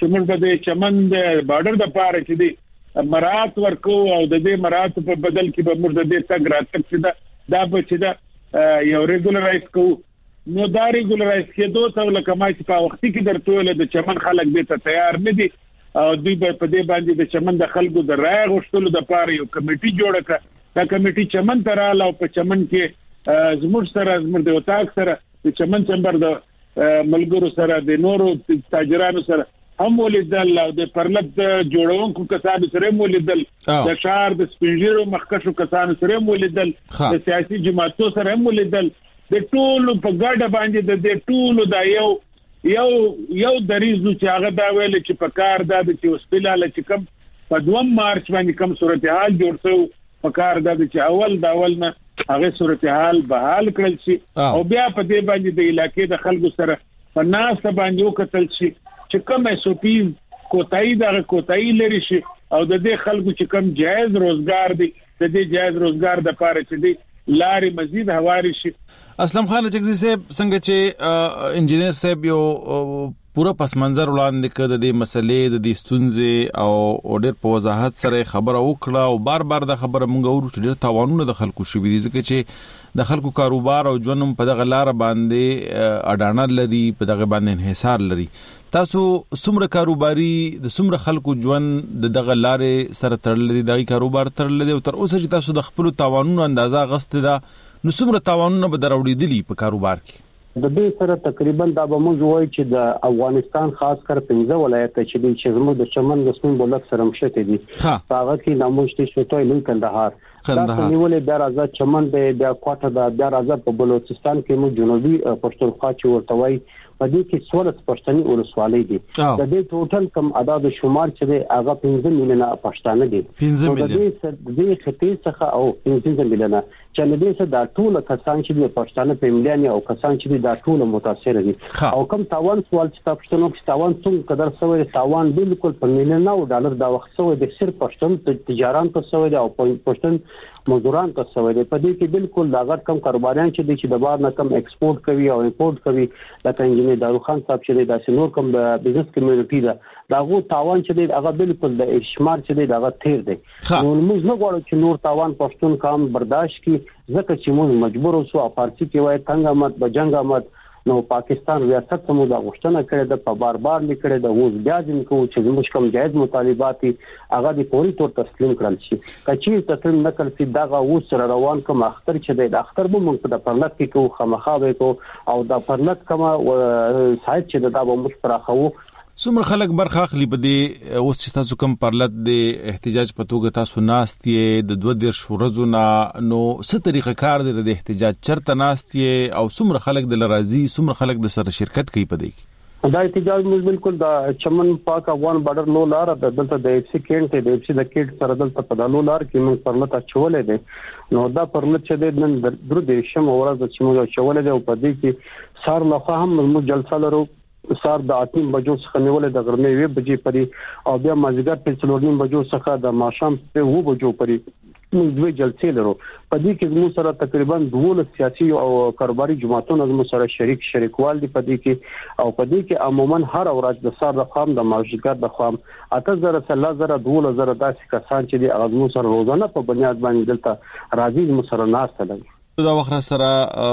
Speaker 5: چې موږ د چمن د بارډر د پاره چې دی مرات ورکو او د دې مرات په بدل کې به موږ د دې تګ راتګ چې دا دا به چې دا یو ریګولرایز کو نو دا ریګولرایز کېدو ته لکه ما چې په وخت کې درته ویل د چمن خلک دې ته تیار نه دي او دوی په دې باندې د چمن د خلکو د رای غوښتلو د پاره یو کمیټي جوړه کړه دا کمیټي چمن ته رااله او په چمن کې زموږ سره زموږ د وتاک سره د چمن چمبر د ملګرو سره د نورو تاجرانو سره هم ولیدل او د پرلط جوړونکو کسانو سره ولیدل د شهر د سپینجیرو مخکشو کسانو سره ولیدل د سیاسي جماعتو سره ولیدل د ټولو په ګډه باندې د ټولو د یو یو یو دریزو چې هغه دا ویل چې په کار دا چې وسپیلاله چې کم په دوم مارچ باندې کم صورتحال جوړ شو په کار دا چې اول دا اول نه هغه صورتحال بحال کړل شي او بیا په دې باندې د علاقې د خلکو سره په ناس باندې وکتل شي چې کوم سوپیز کوتای دا کوتای لري شي او د دې خلکو چې کوم جایز روزګار دي د دې جایز روزګار د پاره چې دي لارې مزید هواري شي.
Speaker 2: اسلام خان چغزي صاحب څنګه چې انجینر صاحب یو پورا پس منظر وړاندې کړ د دې مسلې د دې ستونزې او ډېر په وضاحت سره خبره وکړه او بار بار د خبره مونږ ورو چې ډېر تاوانونه د خلکو شوي دي ځکه چې د خلکو کاروبار او ژوند په دغه لار باندې اډانه لري په دغه باندې انحصار لري. تاسو څومره کاروباري د څومره خلکو ژوند د دغه لارې سره تړل دي دغه کاروبار تړل دي او تر اوسه چې تاسو د خپل تاوانونو اندازا غسته ده نو څومره تاوانونه به دراوړېدلي په کاروبار کې؟
Speaker 23: د دې سره تقریبا دا به موږ وایو چې د افغانستان خاص کر پنځه ولایت چې د چزمو د چمن د سپین بولک سره مشته دي هغه کې ناموشتي شوتوي لوی کندهار دا نیولې د راځه چمن د بیا کوټه د بیا راځه په بلوچستان کې مو جنوبي پښتونخوا چې ورته وایي په دې کې څوارلس پښتني ولسوالۍ دي د دې ټوټل کم عدد شمار چې دی هغه پنځه میلیونه پښتانه دي د دې د دې خطې څخه او پنځه میلیونه چې نه دي چې دا ټول کسان چې د پښتانه په مليان او کسان چې دا ټول متاثر دي او کم تاوان سوال چې تاسو نو چې تاوان څنګه قدر سوی تاوان بالکل په میلیونه او ډالر دا وخت سوی د صرف پښتون تجاران ته سوی او پښتون مزدوران ته سوی دی په دې کې بالکل دا غټ کم کاروباریان چې د چې د بار نه کم ایکسپورټ کوي او امپورټ کوي لکه انجینر داروخان صاحب چې د سنور کم د بزنس کمیونټي دا داغه تاوان چې دی هغه بالکل د شمار چې دی داغه تیر دی نو موږ نه غواړو چې نور تاوان پښتون کام برداشت کی ځکه چې موږ مجبور اوسو فارسی کې وای څنګه مت بجنګ مت نو پاکستان ریاست ته موږ غوښتنه کړې ده په بار بار لیکړې ده اوس بیا ځین کوو چې موږ کوم جایز مطالبات هغه د پوری تور تسلیم کړل شي کچې تسلیم نکړ چې دغه اوس سره روان کوم اختر چې د اختر به موږ په پرلط کې کوو خامخا کو او د پرلط کما سایت چې دا به موږ پراخو
Speaker 2: څومره خلک برخه اخلي په دې اوس چې تاسو کوم پرلط د احتجاج په توګه تاسو ناستې د دوه ډیر شورزونه نو څه طریقه کار دی د احتجاج چرته ناستې او څومره خلک د لرازي څومره خلک د سره شرکت کوي په دې کې
Speaker 23: دا احتجاج موږ بالکل د چمن پاک افغان بارډر لو لار د دلته د اف سی کینټ د اف سی د کېټ سره دلته په دالو لار کې موږ پرلط اچولې دي نو دا پرلط چې د نن درو د شم ورځ چې موږ اچولې دي او په دې کې سار لخوا هم موږ جلسه لرو سار د اتیم بجو څخه نیولې د غرمې وی بجې پرې او بیا مازیګر په څلورنیم بجو څخه د ماشام په وو بجو پرې موږ دوی جلسې لرو په دې کې موږ سره تقریبا دوه سیاسي او کاروباري جماعتونو موږ سره شریک شریکوال دي په دې کې او په دې کې عموما هر ورځ د سار رقم د مازیګر د خام اته زره سلا زره دوه زره داسې کسان چې د اغمو سره روزانه په بنیاد باندې دلته راځي موږ سره ناست دي.
Speaker 2: دا وخت سره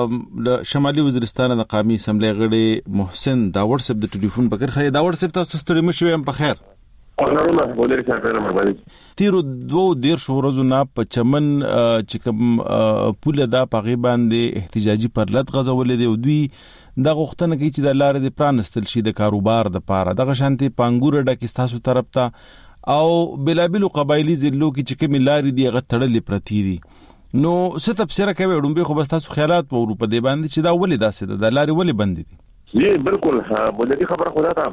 Speaker 2: د شمالي وزیرستان د قومي اسمبلی غړي محسن داور صاحب د ټلیفون بکر خې داور صاحب تاسو ستړي مشوي هم په خیر
Speaker 6: اورنه بولر څنګه مرګ
Speaker 2: تیرو دوه ډیر شورزو نه په چمن چې کوم پوله دا په غیباندې احتجاجي پرلط غزولې دی او دوی دا غوښتنه کوي چې د لارې د پرانستل شي د کاروبار د پاره دغه شانتي پانګور ډکه تاسو طرف ته او بلابل قبایلی زلو کې چې کوم لارې دی غ تړلې پرتی دي نو څه تفسیر کوي وړومبي خو بس تاسو خیالات په اروپا دی باندې چې دا ولې داسې ده د لارې ولې بند دي؟
Speaker 6: جی بالکل بولدي خبره خدا ته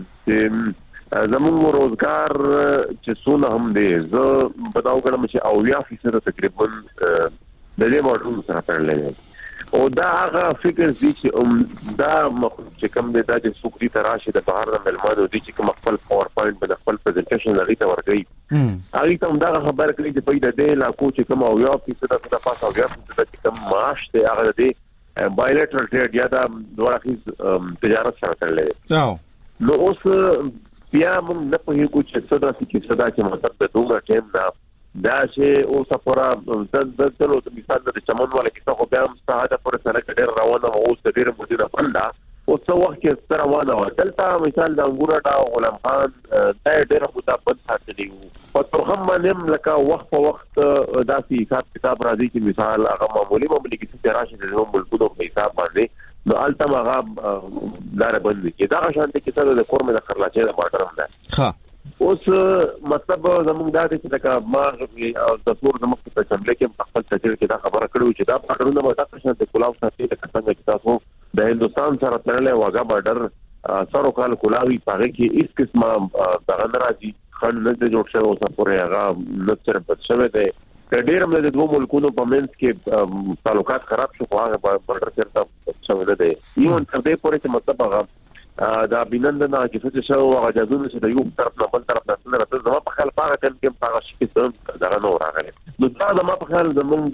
Speaker 6: چې زموږ روزګار چې څونه هم دی زه بداو کړم چې اویا فیصد تقریبا د دې موضوع سره تړلې او دا هغه فکر دي چې دا چې کوم دی دا چې سوق دي تراشه د بهر د ملمانو دي چې کوم خپل پاور پوینټ په خپل پریزنټیشن لري ته ورګي هغه ته دا خبر کړی چې په دې لا کو چې کوم اویا فیصد د پاسه اویا فیصد چې کوم معاش دی هغه دی بایلیټرل ټریډ یا دا دوه اخیز تجارت سره تړلې نو اوس بیا موږ نه پوهیږو چې څه داسې کیسه ده چې مطلب د دومره ټیم نه دا چې اوس پورا د د تلو د مثال د چمن والا کیسه خو بیا هم ستاسو پر سره ډېر روانه او اوس ډېر مدیره فنده او څو وخت کې ستر روانه و دلته مثال د انګور دا غلام خان دا ډېر مدافعت ساتلی وو په ترخم باندې لکه وخت په وخت داسې حساب کتاب راځي چې مثال هغه معمولی معمولی کیسه راشي د ملکونو په حساب باندې نو الته هغه لار باندې کې دا شانته کیسه د کورمه د خرلاچې د باټر هم ده
Speaker 2: ها
Speaker 6: اوس مطلب زموږ دا چې لکه ما د څور د مخ په چمله کې خپل تجربه کې دا خبره کړو چې دا باټرونه به تاسو شانته کلاو ساتي د څنګه چې تاسو د هندستان سره تړلې واګه باټر سره کال کلاوي پاره کې هیڅ قسمه دغه راځي خن نه جوړ شوی اوس پورې هغه نه تر په شوی دی کډیر هم د دوه ملکونو په منځ کې تعلقات خراب شو هغه باټر چیرته شوی دی یو تر دې پورې چې مطلب هغه دا بینندنه چې څه شو هغه جادو چې د یو طرف نه بل طرف ته نه راځي زما په خیال پاره ټیم کې پاره شي چې دا نه راغلی نو دا زما په خیال زمونږ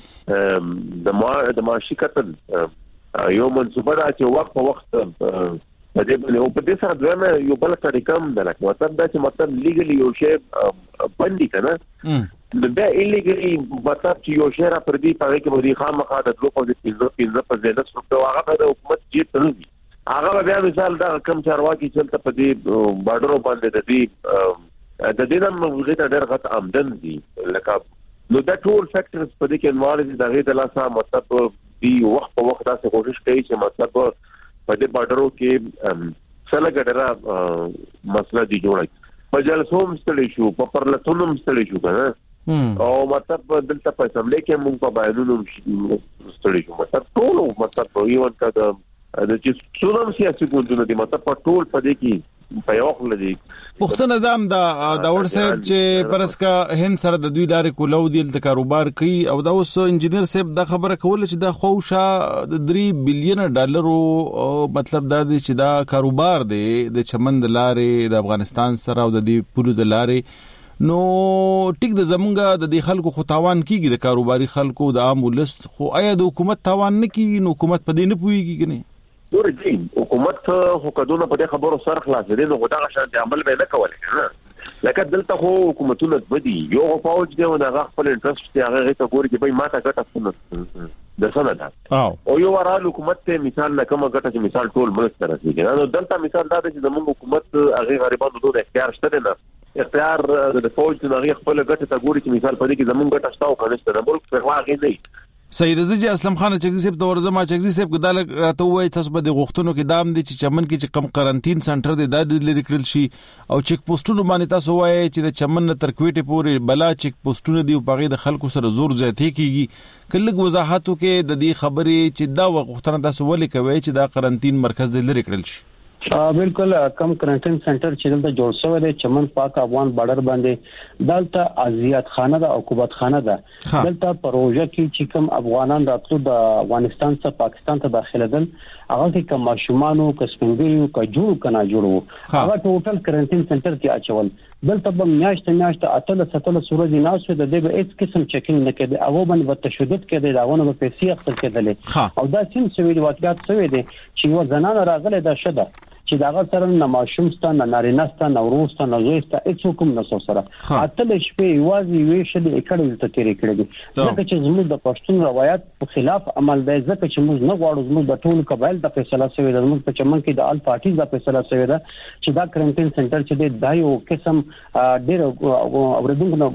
Speaker 6: د د ما د ماشي کتل یو منصوبه ده چې وخت په وخت په دې باندې او په دې سره دویمه یو بل طریقم ده لکه مطلب دا چې مطلب لیګلی یو شی باندې کنه نو دا ایلیګلی مطلب چې یو شی را پر دې پاره کې بده خامخا د دوه په دې پنځه په دې د څو هغه د حکومت جیب ته نه هغه بیا مثال دا کم چارواکي چې په دې بارډرو باندې د دې د دې نن موږ ته ډېر غټ آمدن دي لکه نو دا ټول فیکټرز په دې کې انوالي دي دغه د لاسه مطلب دی وخت په وخت دا څه کوشش کوي چې مطلب په دې بارډرو کې څلګ ډېر مسله دي جوړي په جلسوم ستړي شو په پرلتونم ستړي شو کنه او مطلب دلته په سملې کې موږ په بیانونو ستړي شو مطلب ټول مطلب یو کده د چې څومره سیاسي ګوندونه دي مطلب په ټول په دې کې په یو خل دي
Speaker 2: پښتون ادم دا داور صاحب چې پرسکا هند سره د دوی لارې کولو دی د کاروبار کوي او دا اوس انجنیر صاحب دا خبره کوله چې دا خوشا د درې بلین ډالرو مطلب دا دی چې دا کاروبار دی د چمن د لارې د افغانستان سره او د دې پولو د لارې نو ټیک د زمونږه د دې خلکو خو تاوان کیږي د کاروباري خلکو د عام ولست خو آیا د حکومت تاوان نه کیږي نو حکومت په دې نه پويږي کنه
Speaker 6: ورته حکومت خو کډونه په دې خبرو سره خلاص دي نو غوډه شان عمل به نه کولای کنه لکه دلته خو حکومتونه بدی یو فوج دی او هغه خپل انټرست دی هغه ته ګوري چې به ما ته ګټه څنګه د سنده او یو ورال حکومت ته مثال نه کومه ګټه چې مثال ټول ملک سره دی نو دلته مثال دا دی چې زموږ حکومت هغه غریبانو دوه اختیار شته نه اختیار د فوج نه هغه خپل ګټه ته ګوري چې مثال په دې کې زموږ ګټه شته او کنه د ملک په واغې نه
Speaker 2: سید زجی اسلم خان چغزی صاحب د ورزما چغزی صاحب ګدال راته وای تاسو به د غوښتنو کې دام دي چې چمن کې چې کم قرنټین سنټر دی د لری کړل شي او چیک پوسټونو باندې تاسو وای چې د چمن تر کوټه پورې بلا چیک پوسټونه دی او پغې د خلکو سره زور زیاتې کیږي کله وضاحتو کې د دې خبرې چې دا غوښتنه تاسو ولې کوي چې دا قرنټین مرکز دی لری کړل شي
Speaker 23: بالکل کم کرنټین سنټر چې دلته جوړ شوی دی چمن پاک افغان بارډر باندې دلته ازیات خانه ده او کوبت خانه ده دلته پروژه کې چې کوم افغانان راتلو د افغانستان څخه پاکستان ته داخله دل هغه کې کوم ماشومان او کسبګریو کا جوړ کنا جوړو هغه ټوټل کرنټین سنټر کې اچول دلته به میاشت میاشت اتل ستل سورج ناسو د دې به هیڅ قسم چیکینګ نه کړي او باندې به تشدد کړي داونه به پیسې اخته کېدلې او دا سیم سوي د واقعیت سوي دي چې یو زنانه راغله د شده چې داغه سره نه ماشوم ست نه نارینه ست نه ورور ست نه زوی ست هیڅ کوم نه سره اتل شپې یوازې ویشه د اکړې ته تیرې کړې دي ځکه چې زموږ د پښتون روایت په خلاف عمل دی ځکه چې موږ نه غواړو زموږ د ټول قبایل د فیصله شوی د موږ په چمن کې د ال پارټي د فیصله شوی ده چې دا کرنټین سنټر چې د دایو قسم ډېر اوردونکو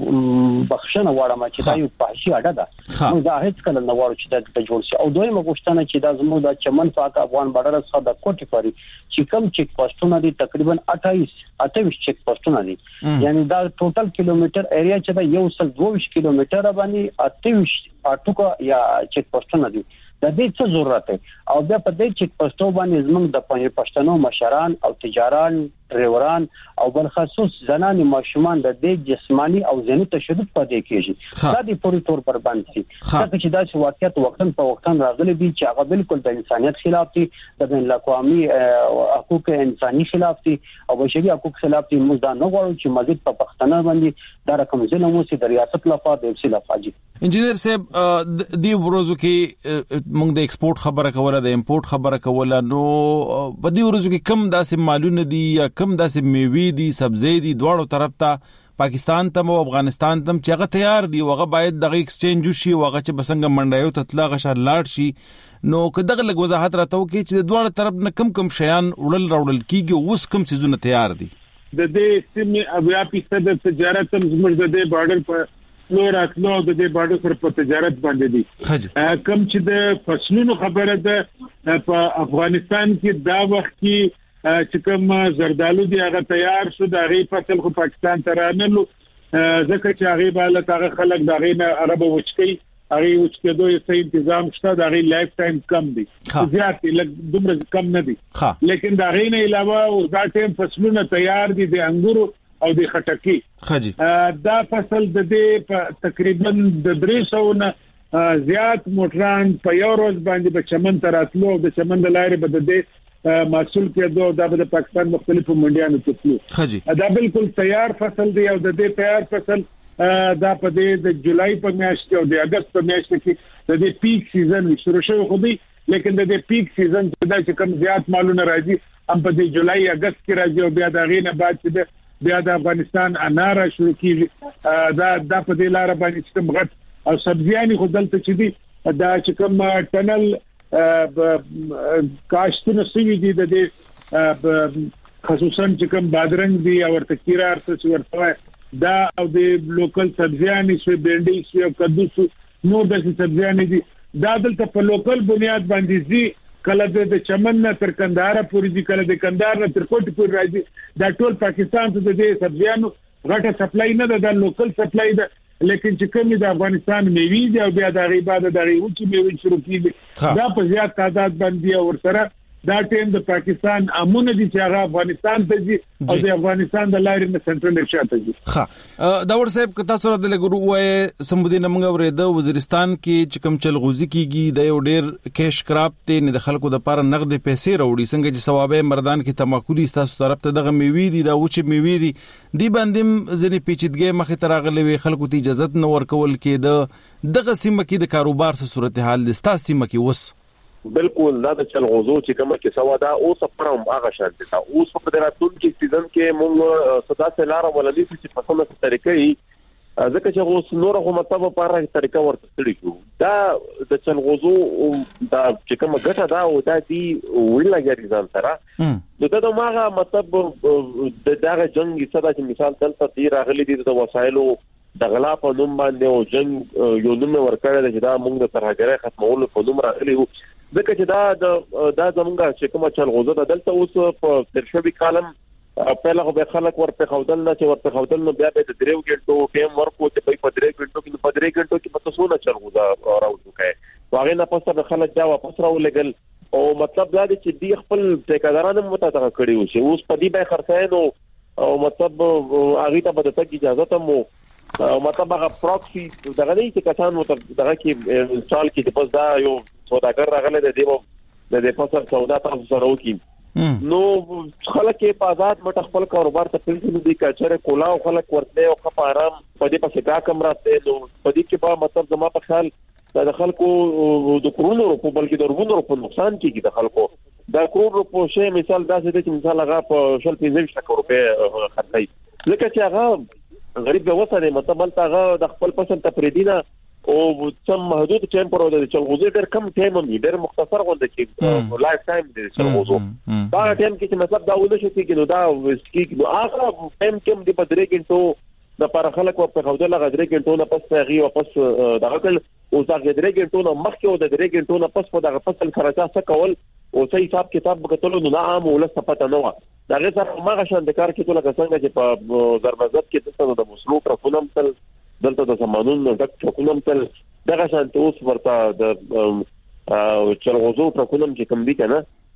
Speaker 23: بخښنه واړم چې دا یو پاشي اډه ده نو دا هیڅ کله نه غواړو چې دا جوړ شي او دویمه غوښتنه چې دا زموږ د چمن پاک افغان بارډر څخه د کوټي پاري چې کوم چیک پوسټونه دي تقریبا اٹھائیس اٹھائیس چیک پوسټونه دي یعنی دا ټوټل کیلومتر ایریا چې دا یو سل دوه کیلومتر باندې اٹھائیس اټوکا یا چیک پوسټونه دي د دې څه ضرورت دی او بیا په دې چیک پوسټو باندې زموږ د پښتنو مشران او تجاران ډرایوران او بل خصوص زنان ماشومان د دې جسمانی او ذهني تشدد پدې کېږي دا د پوری تور پر باندې دي دا چې دا چې واقعیت وختن په وختن راغلي دي چې هغه بالکل د انسانيت خلاف دي د بین الاقوامي حقوق انساني خلاف دي او بشري حقوق خلاف دي موږ دا نه غواړو چې مزید په پښتنه باندې دا رقم ظلم وسی د ریاست لخوا د اف سی لخوا دي
Speaker 2: انجنیر صاحب دی ورځو کې موږ د ایکسپورت خبره کوله د امپورت خبره کوله نو په دې ورځو کې کم داسې مالونه دي یا کم داسې میوې دي سبزی دي دواړو طرف ته پاکستان ته او افغانستان ته چې هغه تیار دي او هغه باید دغه ایکسچینج وشي او هغه چې بسنګ منډایو ته تلا غشار لاړ شي نو که دغه لږ وضاحت راته وکړي چې د دواړو طرف نه کم کم شیان وړل راوړل کیږي اوس کم څیزونه تیار دي
Speaker 5: د دې سیمې اویا فیصد تجارت هم زموږ د دې بارډر په نور اتلو د دې بارډر پر په تجارت باندې دي کم چې د فصلونو خبره ده په افغانستان کې دا وخت کې چې کوم زردالو دی هغه تیار شو د غي فصل خو پاکستان ته رانلو ځکه چې هغه بالا هغه خلک د غي نه عرب وچکی هغه وچکدو یې تنظیم شته د غي لایف ټایم کم دی زیات لکه دومره کم نه دی لیکن د غي نه علاوه او دا ټیم فصلونه تیار دي د انګورو او د خټکی
Speaker 2: خجی
Speaker 5: دا فصل د دې تقریبا د درې سو نه زیات موټران په یو ورځ باندې په چمن تراتلو د چمن د لارې بده د محصول کېدو د د پاکستان مختلفو منډیانو ته تلو
Speaker 2: خجی
Speaker 5: دا بالکل تیار فصل دی او د دې تیار فصل دا په د جولای په میاشت او د اگست په میاشت کې د دې پیک سیزن شروع شوی خو دی لیکن د دې پیک سیزن دا چې کم زیات مالونه راځي هم په د جولای اگست کې راځي او بیا د غینه بعد چې بیا د افغانستان انار شروع کیږي دا د په دې لار باندې چې کوم غټ او سبزیاني خو دلته چې دي دا چې کوم ټنل کاشتونه سوي دي د دې خصوصا چې کوم بادرنګ دي او ورته کیرا ارته ورته دا او د لوکل سبزیاني سوي بینډي سوي او کدو نور د سبزیاني دي دا دلته په لوکل بنیاد باندې دي کله د چمن نه تر کندهار پورې دي کله د کندهار نه تر کوټ پورې راځي دا ټول پاکستان ته د سبزیانو غټه سپلای نه ده د لوکل سپلای ده لیکن چې کوم د افغانستان میوې دي او بیا د غیبه د غیو چې میوې شروع کیږي دا په زیات تعداد باندې او سره دا ټیم د پاکستان امونه دي چې هغه افغانستان ته دي او د افغانستان د لارې نه سنټرل ایشیا ته دي
Speaker 2: ها دا ور صاحب کته سره د لګرو وای سمبودي نمنګ ورې د وزیرستان کې چې کم چلغوزي کیږي د یو ډیر کیش کراب ته نه د خلکو د پاره نقد پیسې راوړي څنګه چې ثوابه مردان کې تماکولي تاسو طرف ته دغه میوې دي دا وچ میوې دي دی باندې ځنې پیچیدګي مخې ته راغلي خلکو ته اجازه نه ورکول کې د دغه سیمه کې د کاروبار سره صورتحال د ستاسو سیمه کې وس
Speaker 6: بالکل دا د چلغوزو چې کومه کې سوا دا او سپرم هغه شان دي دا اوس په دراتون کې سیزن کې موږ صدا سلار ولدي چې په کومه طریقې ځکه چې اوس نور هم مطلب په اړه طریقه ورته ستړي شو دا د چلغوزو دا چې کومه ګټه دا او دا دی ویل غیر ځان سره دا د ماغه مطلب د دغه جنگ صدا چې مثال دلته دی راغلي دي د وسایلو د غلا په نوم باندې او جنگ یو نوم ورکړل چې دا موږ د ترهګرۍ ختمولو په نوم راغلي وو ځکه چې دا د دا زمونږه چې کومه چلغوزه د دلته اوس په ترشوي کالم په لغه به خلک ورته خودل نه چې ورته خودل نو بیا به د دریو ګنټو ټیم ورکو چې په درې ګنټو کې په درې ګنټو کې په تاسو نه چلغوزه راوځو کوي واغې نه پسته خلک دا واپس راولګل او مطلب دا دی چې دی خپل ټیکادارانو متاتغه کړی و چې اوس په دې به خرڅاینو او مطلب هغه ته به د اجازه ته مو او مطلب هغه پروکسي دغه دې چې کسان مو دغه کې انسټال کې د پس دا یو سوداګر راغله د دې د دې په سر سودا تاسو سره وکي نو خلک په آزاد مټ خپل کاروبار ته پیل دي کچره کولا او خلک ورته او خپ آرام په دې په سکا کم راته نو په دې کې په مطلب زما په خیال د خلکو د کرونو په بلکې د ورونو په نقصان کېږي د خلکو دا کرونو په شی مثال دا چې مثال هغه په شل پنځه لک روپے خرڅي لکه چې هغه غریب به وسره مطلب هغه د خپل پسند تفریدینه او سم محدود ټایم پر د چلغوزي ډېر کم ټایم هم ډېر مختصر غونډه کې لایف ټایم د چلغوزو دا ټایم کې مطلب دا ونه شي کې نو دا وسکی نو هغه ټایم کې د پدری ګنټو د پر خلک په خوده لغه درې ګنټو نه پس غي واپس دغه کل او دا درې ګنټو نه مخکې او د درې ګنټو نه پس په دغه فصل خرچا څه کول او صحیح حساب کتاب وکړو نو عام ولس پته نه و دا غیر سره ماغه شان د کار کې ټول څنګه چې په ضربزت کې د مسلوک رفونم تل دلته د زمانون د ټکونم تل دغه شان ته اوس ورته د چلغوزو ټکونم چې کم دي کنه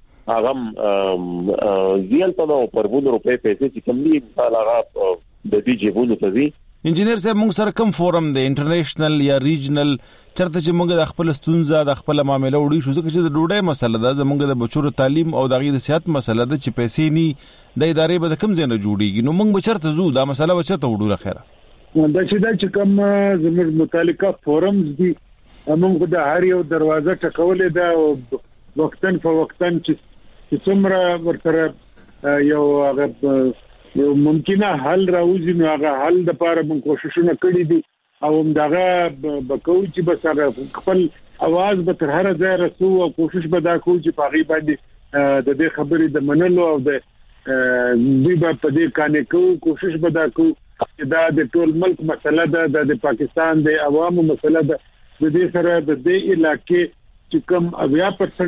Speaker 6: هغه زیل ته نو پر ونه روپے پیسې چې کم دي مثال هغه د دې جیبونو ته دي
Speaker 2: انجینر صاحب موږ سره کوم فورم دی انټرنیشنل یا ریجنل چرته چې موږ د خپل ستونزه د خپل معاملې وړي شو ځکه چې د ډوډۍ مسله ده زموږ د بچو تعلیم او د غي د صحت مسله ده چې پیسې ني د ادارې به کوم ځای نه جوړيږي نو موږ بچرته زو دا مسله بچته وړو خیره
Speaker 5: دا چې دا چې کوم زموږ متعلقه فورمز دي موږ د هر یو دروازه ټکولې ده او وختن په وختن چې څومره ورته یو هغه یو ممکنه حل راوځي نو هغه حل د لپاره موږ کوششونه کړې دي او دغه بکو چې بس هغه خپل आवाज به تر هر ځای رسو او کوشش به دا کوو چې په غیبه دي د دې خبرې د منلو او د دوی په دې کانې کوو کوشش به دا کوو چې دا د ټول ملک مسله ده د پاکستان د عوامو مسله ده د دې سره د دې علاقې چې کوم اویا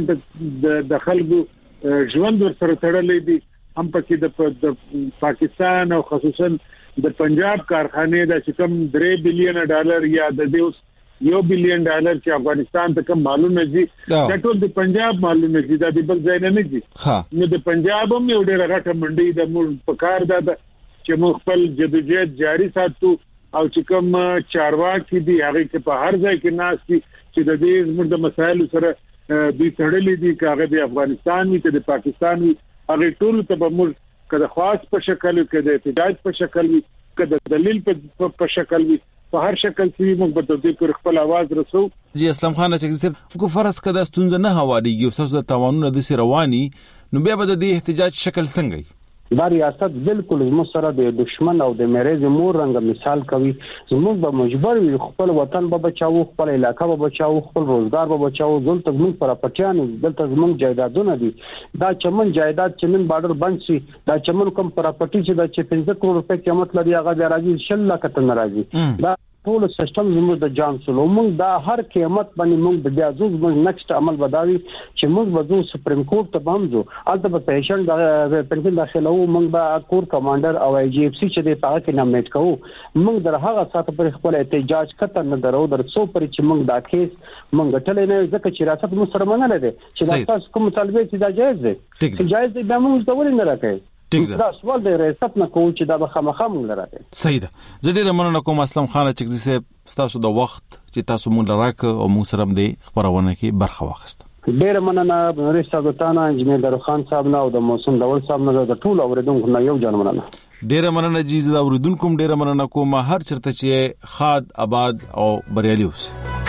Speaker 5: پرسنټ د خلکو ژوند ورسره تړلې دي هم پکې د پاکستان او خصوصا د پنجاب کارخانه د چې کوم درې بلین ډالر یا د دې یو بلین ډالر چې افغانستان ته کوم معلومه دي دا ټول د پنجاب معلومه دي دا د بل ځای نه دي نو د پنجاب هم یو ډېر غټه منډي د مول پکار ده چې موږ خپل جدوجہد جاری ساتو او چې کوم چارواکي دي هغه کې په هر ځای کې ناس دي چې د دې زموږ د مسایلو سره دوی تړلې دي کاغه د افغانستان وي ته د پاکستان وي هغه ټول ته به موږ کله خاص په شکل کې د احتجاج په شکل وي کله دلیل په شکل وي په هر شکل کې موږ به د دې پر خپل आवाज رسو.
Speaker 2: جی اسلام خان چې صرف کو فرض کده ستونزه نه هواريږي او تاسو د توانونو د سي رواني نو بیا به د احتجاج شکل څنګه
Speaker 23: دا ریاست بالکل زموږ سره د دشمن او د میریز مور رنګ مثال کوي زموږ به مجبور وي خپل وطن به بچاو خپل علاقې به بچاو خپل روزګار به بچاو دلته زموږ پر پټیان دلته زموږ جایدادونه دي دا چمن جایداد چمن بارډر بند شي دا چمن کوم پر پټی چې د پنځه کروڑ روپے قیمت لري هغه د راځي شل لک ته ناراضي دا ټول سیستم زموږ د جان سلو موږ دا هر قیمت باندې موږ د بیا زوز موږ نیکسټ عمل بداوي چې موږ وځو سپریم کورټ ته بمځو البته په پیشن د پنځه داخله وو موږ به کور کمانډر او ای جی اف سی چې د پاک کې نامټ کوو موږ در هغه ساته پر خپل احتجاج کته نه درو در څو پر چې موږ دا کیس موږ ټلې نه ځکه چې ریاست مو سره منل دي چې تاسو کوم مطالبه چې دا جایز دي چې جایز دي به موږ ډول نه راکې دا سوال د ریاست نه کوم چې دا به خامخا موږ راکې
Speaker 2: صحیح ده زه ډیر مننه کوم اسلام خان چې زه تاسو د وخت چې تاسو مونږ لراک او موږ سره د خبرونه کې برخه واخیسته
Speaker 23: ډیر مننه بنوري صاحبتانه انجنیر درخان صاحب نه او د موسم دول صاحب نه د ټول اوریدونکو نه یو جان مننه
Speaker 2: ډیر مننه جی زه اوریدونکو ډیر مننه کوم هر چرته چې خاد آباد او بریالي اوس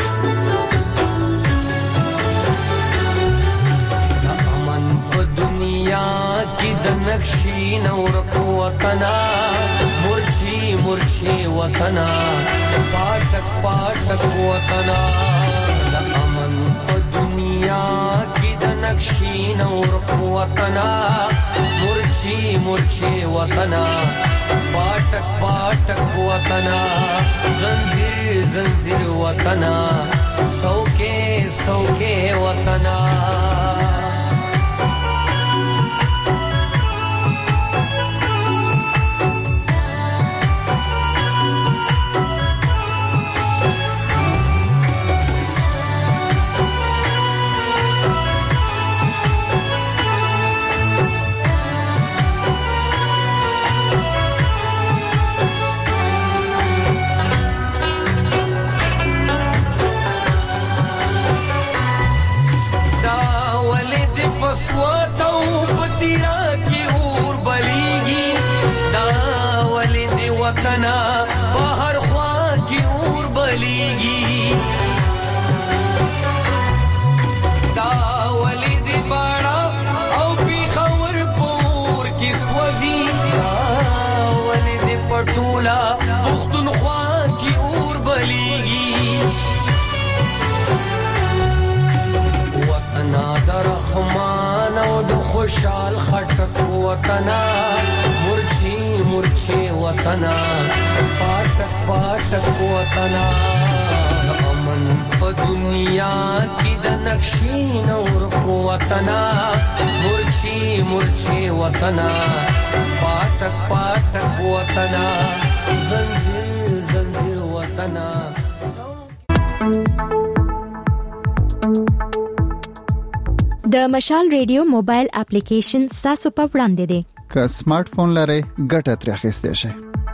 Speaker 7: کی د نقشې نور کو وطنا مرچی مرچی وطنا پاټک پاټک وطنا د امن په دنیا کی د نقشې نور کو وطنا مرچی مرچی وطنا پاټک پاټک وطنا زنجیر زنجیر وطنا سوکه سوکه وطنا وطنا بهر خوا کی اور بلیگی دا ولید باڑا او پی خور پور کی سوزی دا ولید پټولا پختونخوا کی اور بلیگی وطنا در رحمان او د خوشحال خټک وطنا مرچی مرچی وطنا پاټک پاټک وطنا امن په دنیا کې د نقشې نور کو وطنا مرچی مرچی وطنا پاټک پاټک وطنا زنجیر زنجیر وطنا
Speaker 1: د مشال ریډیو موبایل اپلیکیشن تاسو په وړاندې دی
Speaker 18: که سمارټ فون لرئ ګټه ترې اخیستی شئ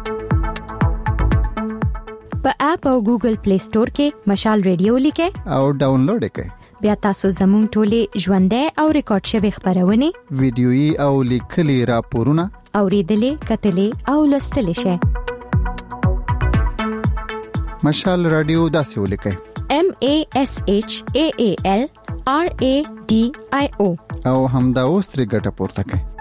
Speaker 1: په اپ او ګوګل پلی سٹور کې مشال ریډیو لیکئ
Speaker 18: او ډاونلوډ کړئ
Speaker 1: بیا تاسو زموږ ټولې ژوندۍ او ریکارډ شوی خبرونه
Speaker 18: ویډیويي او لیکلي راپورونه
Speaker 1: اوریدلې کتلې او لوستلې شئ
Speaker 18: مشال رادیو داسې ولیکئ
Speaker 1: M A S H A A L R A D I O
Speaker 18: او همدا اوس ترې ګټه پورته کړئ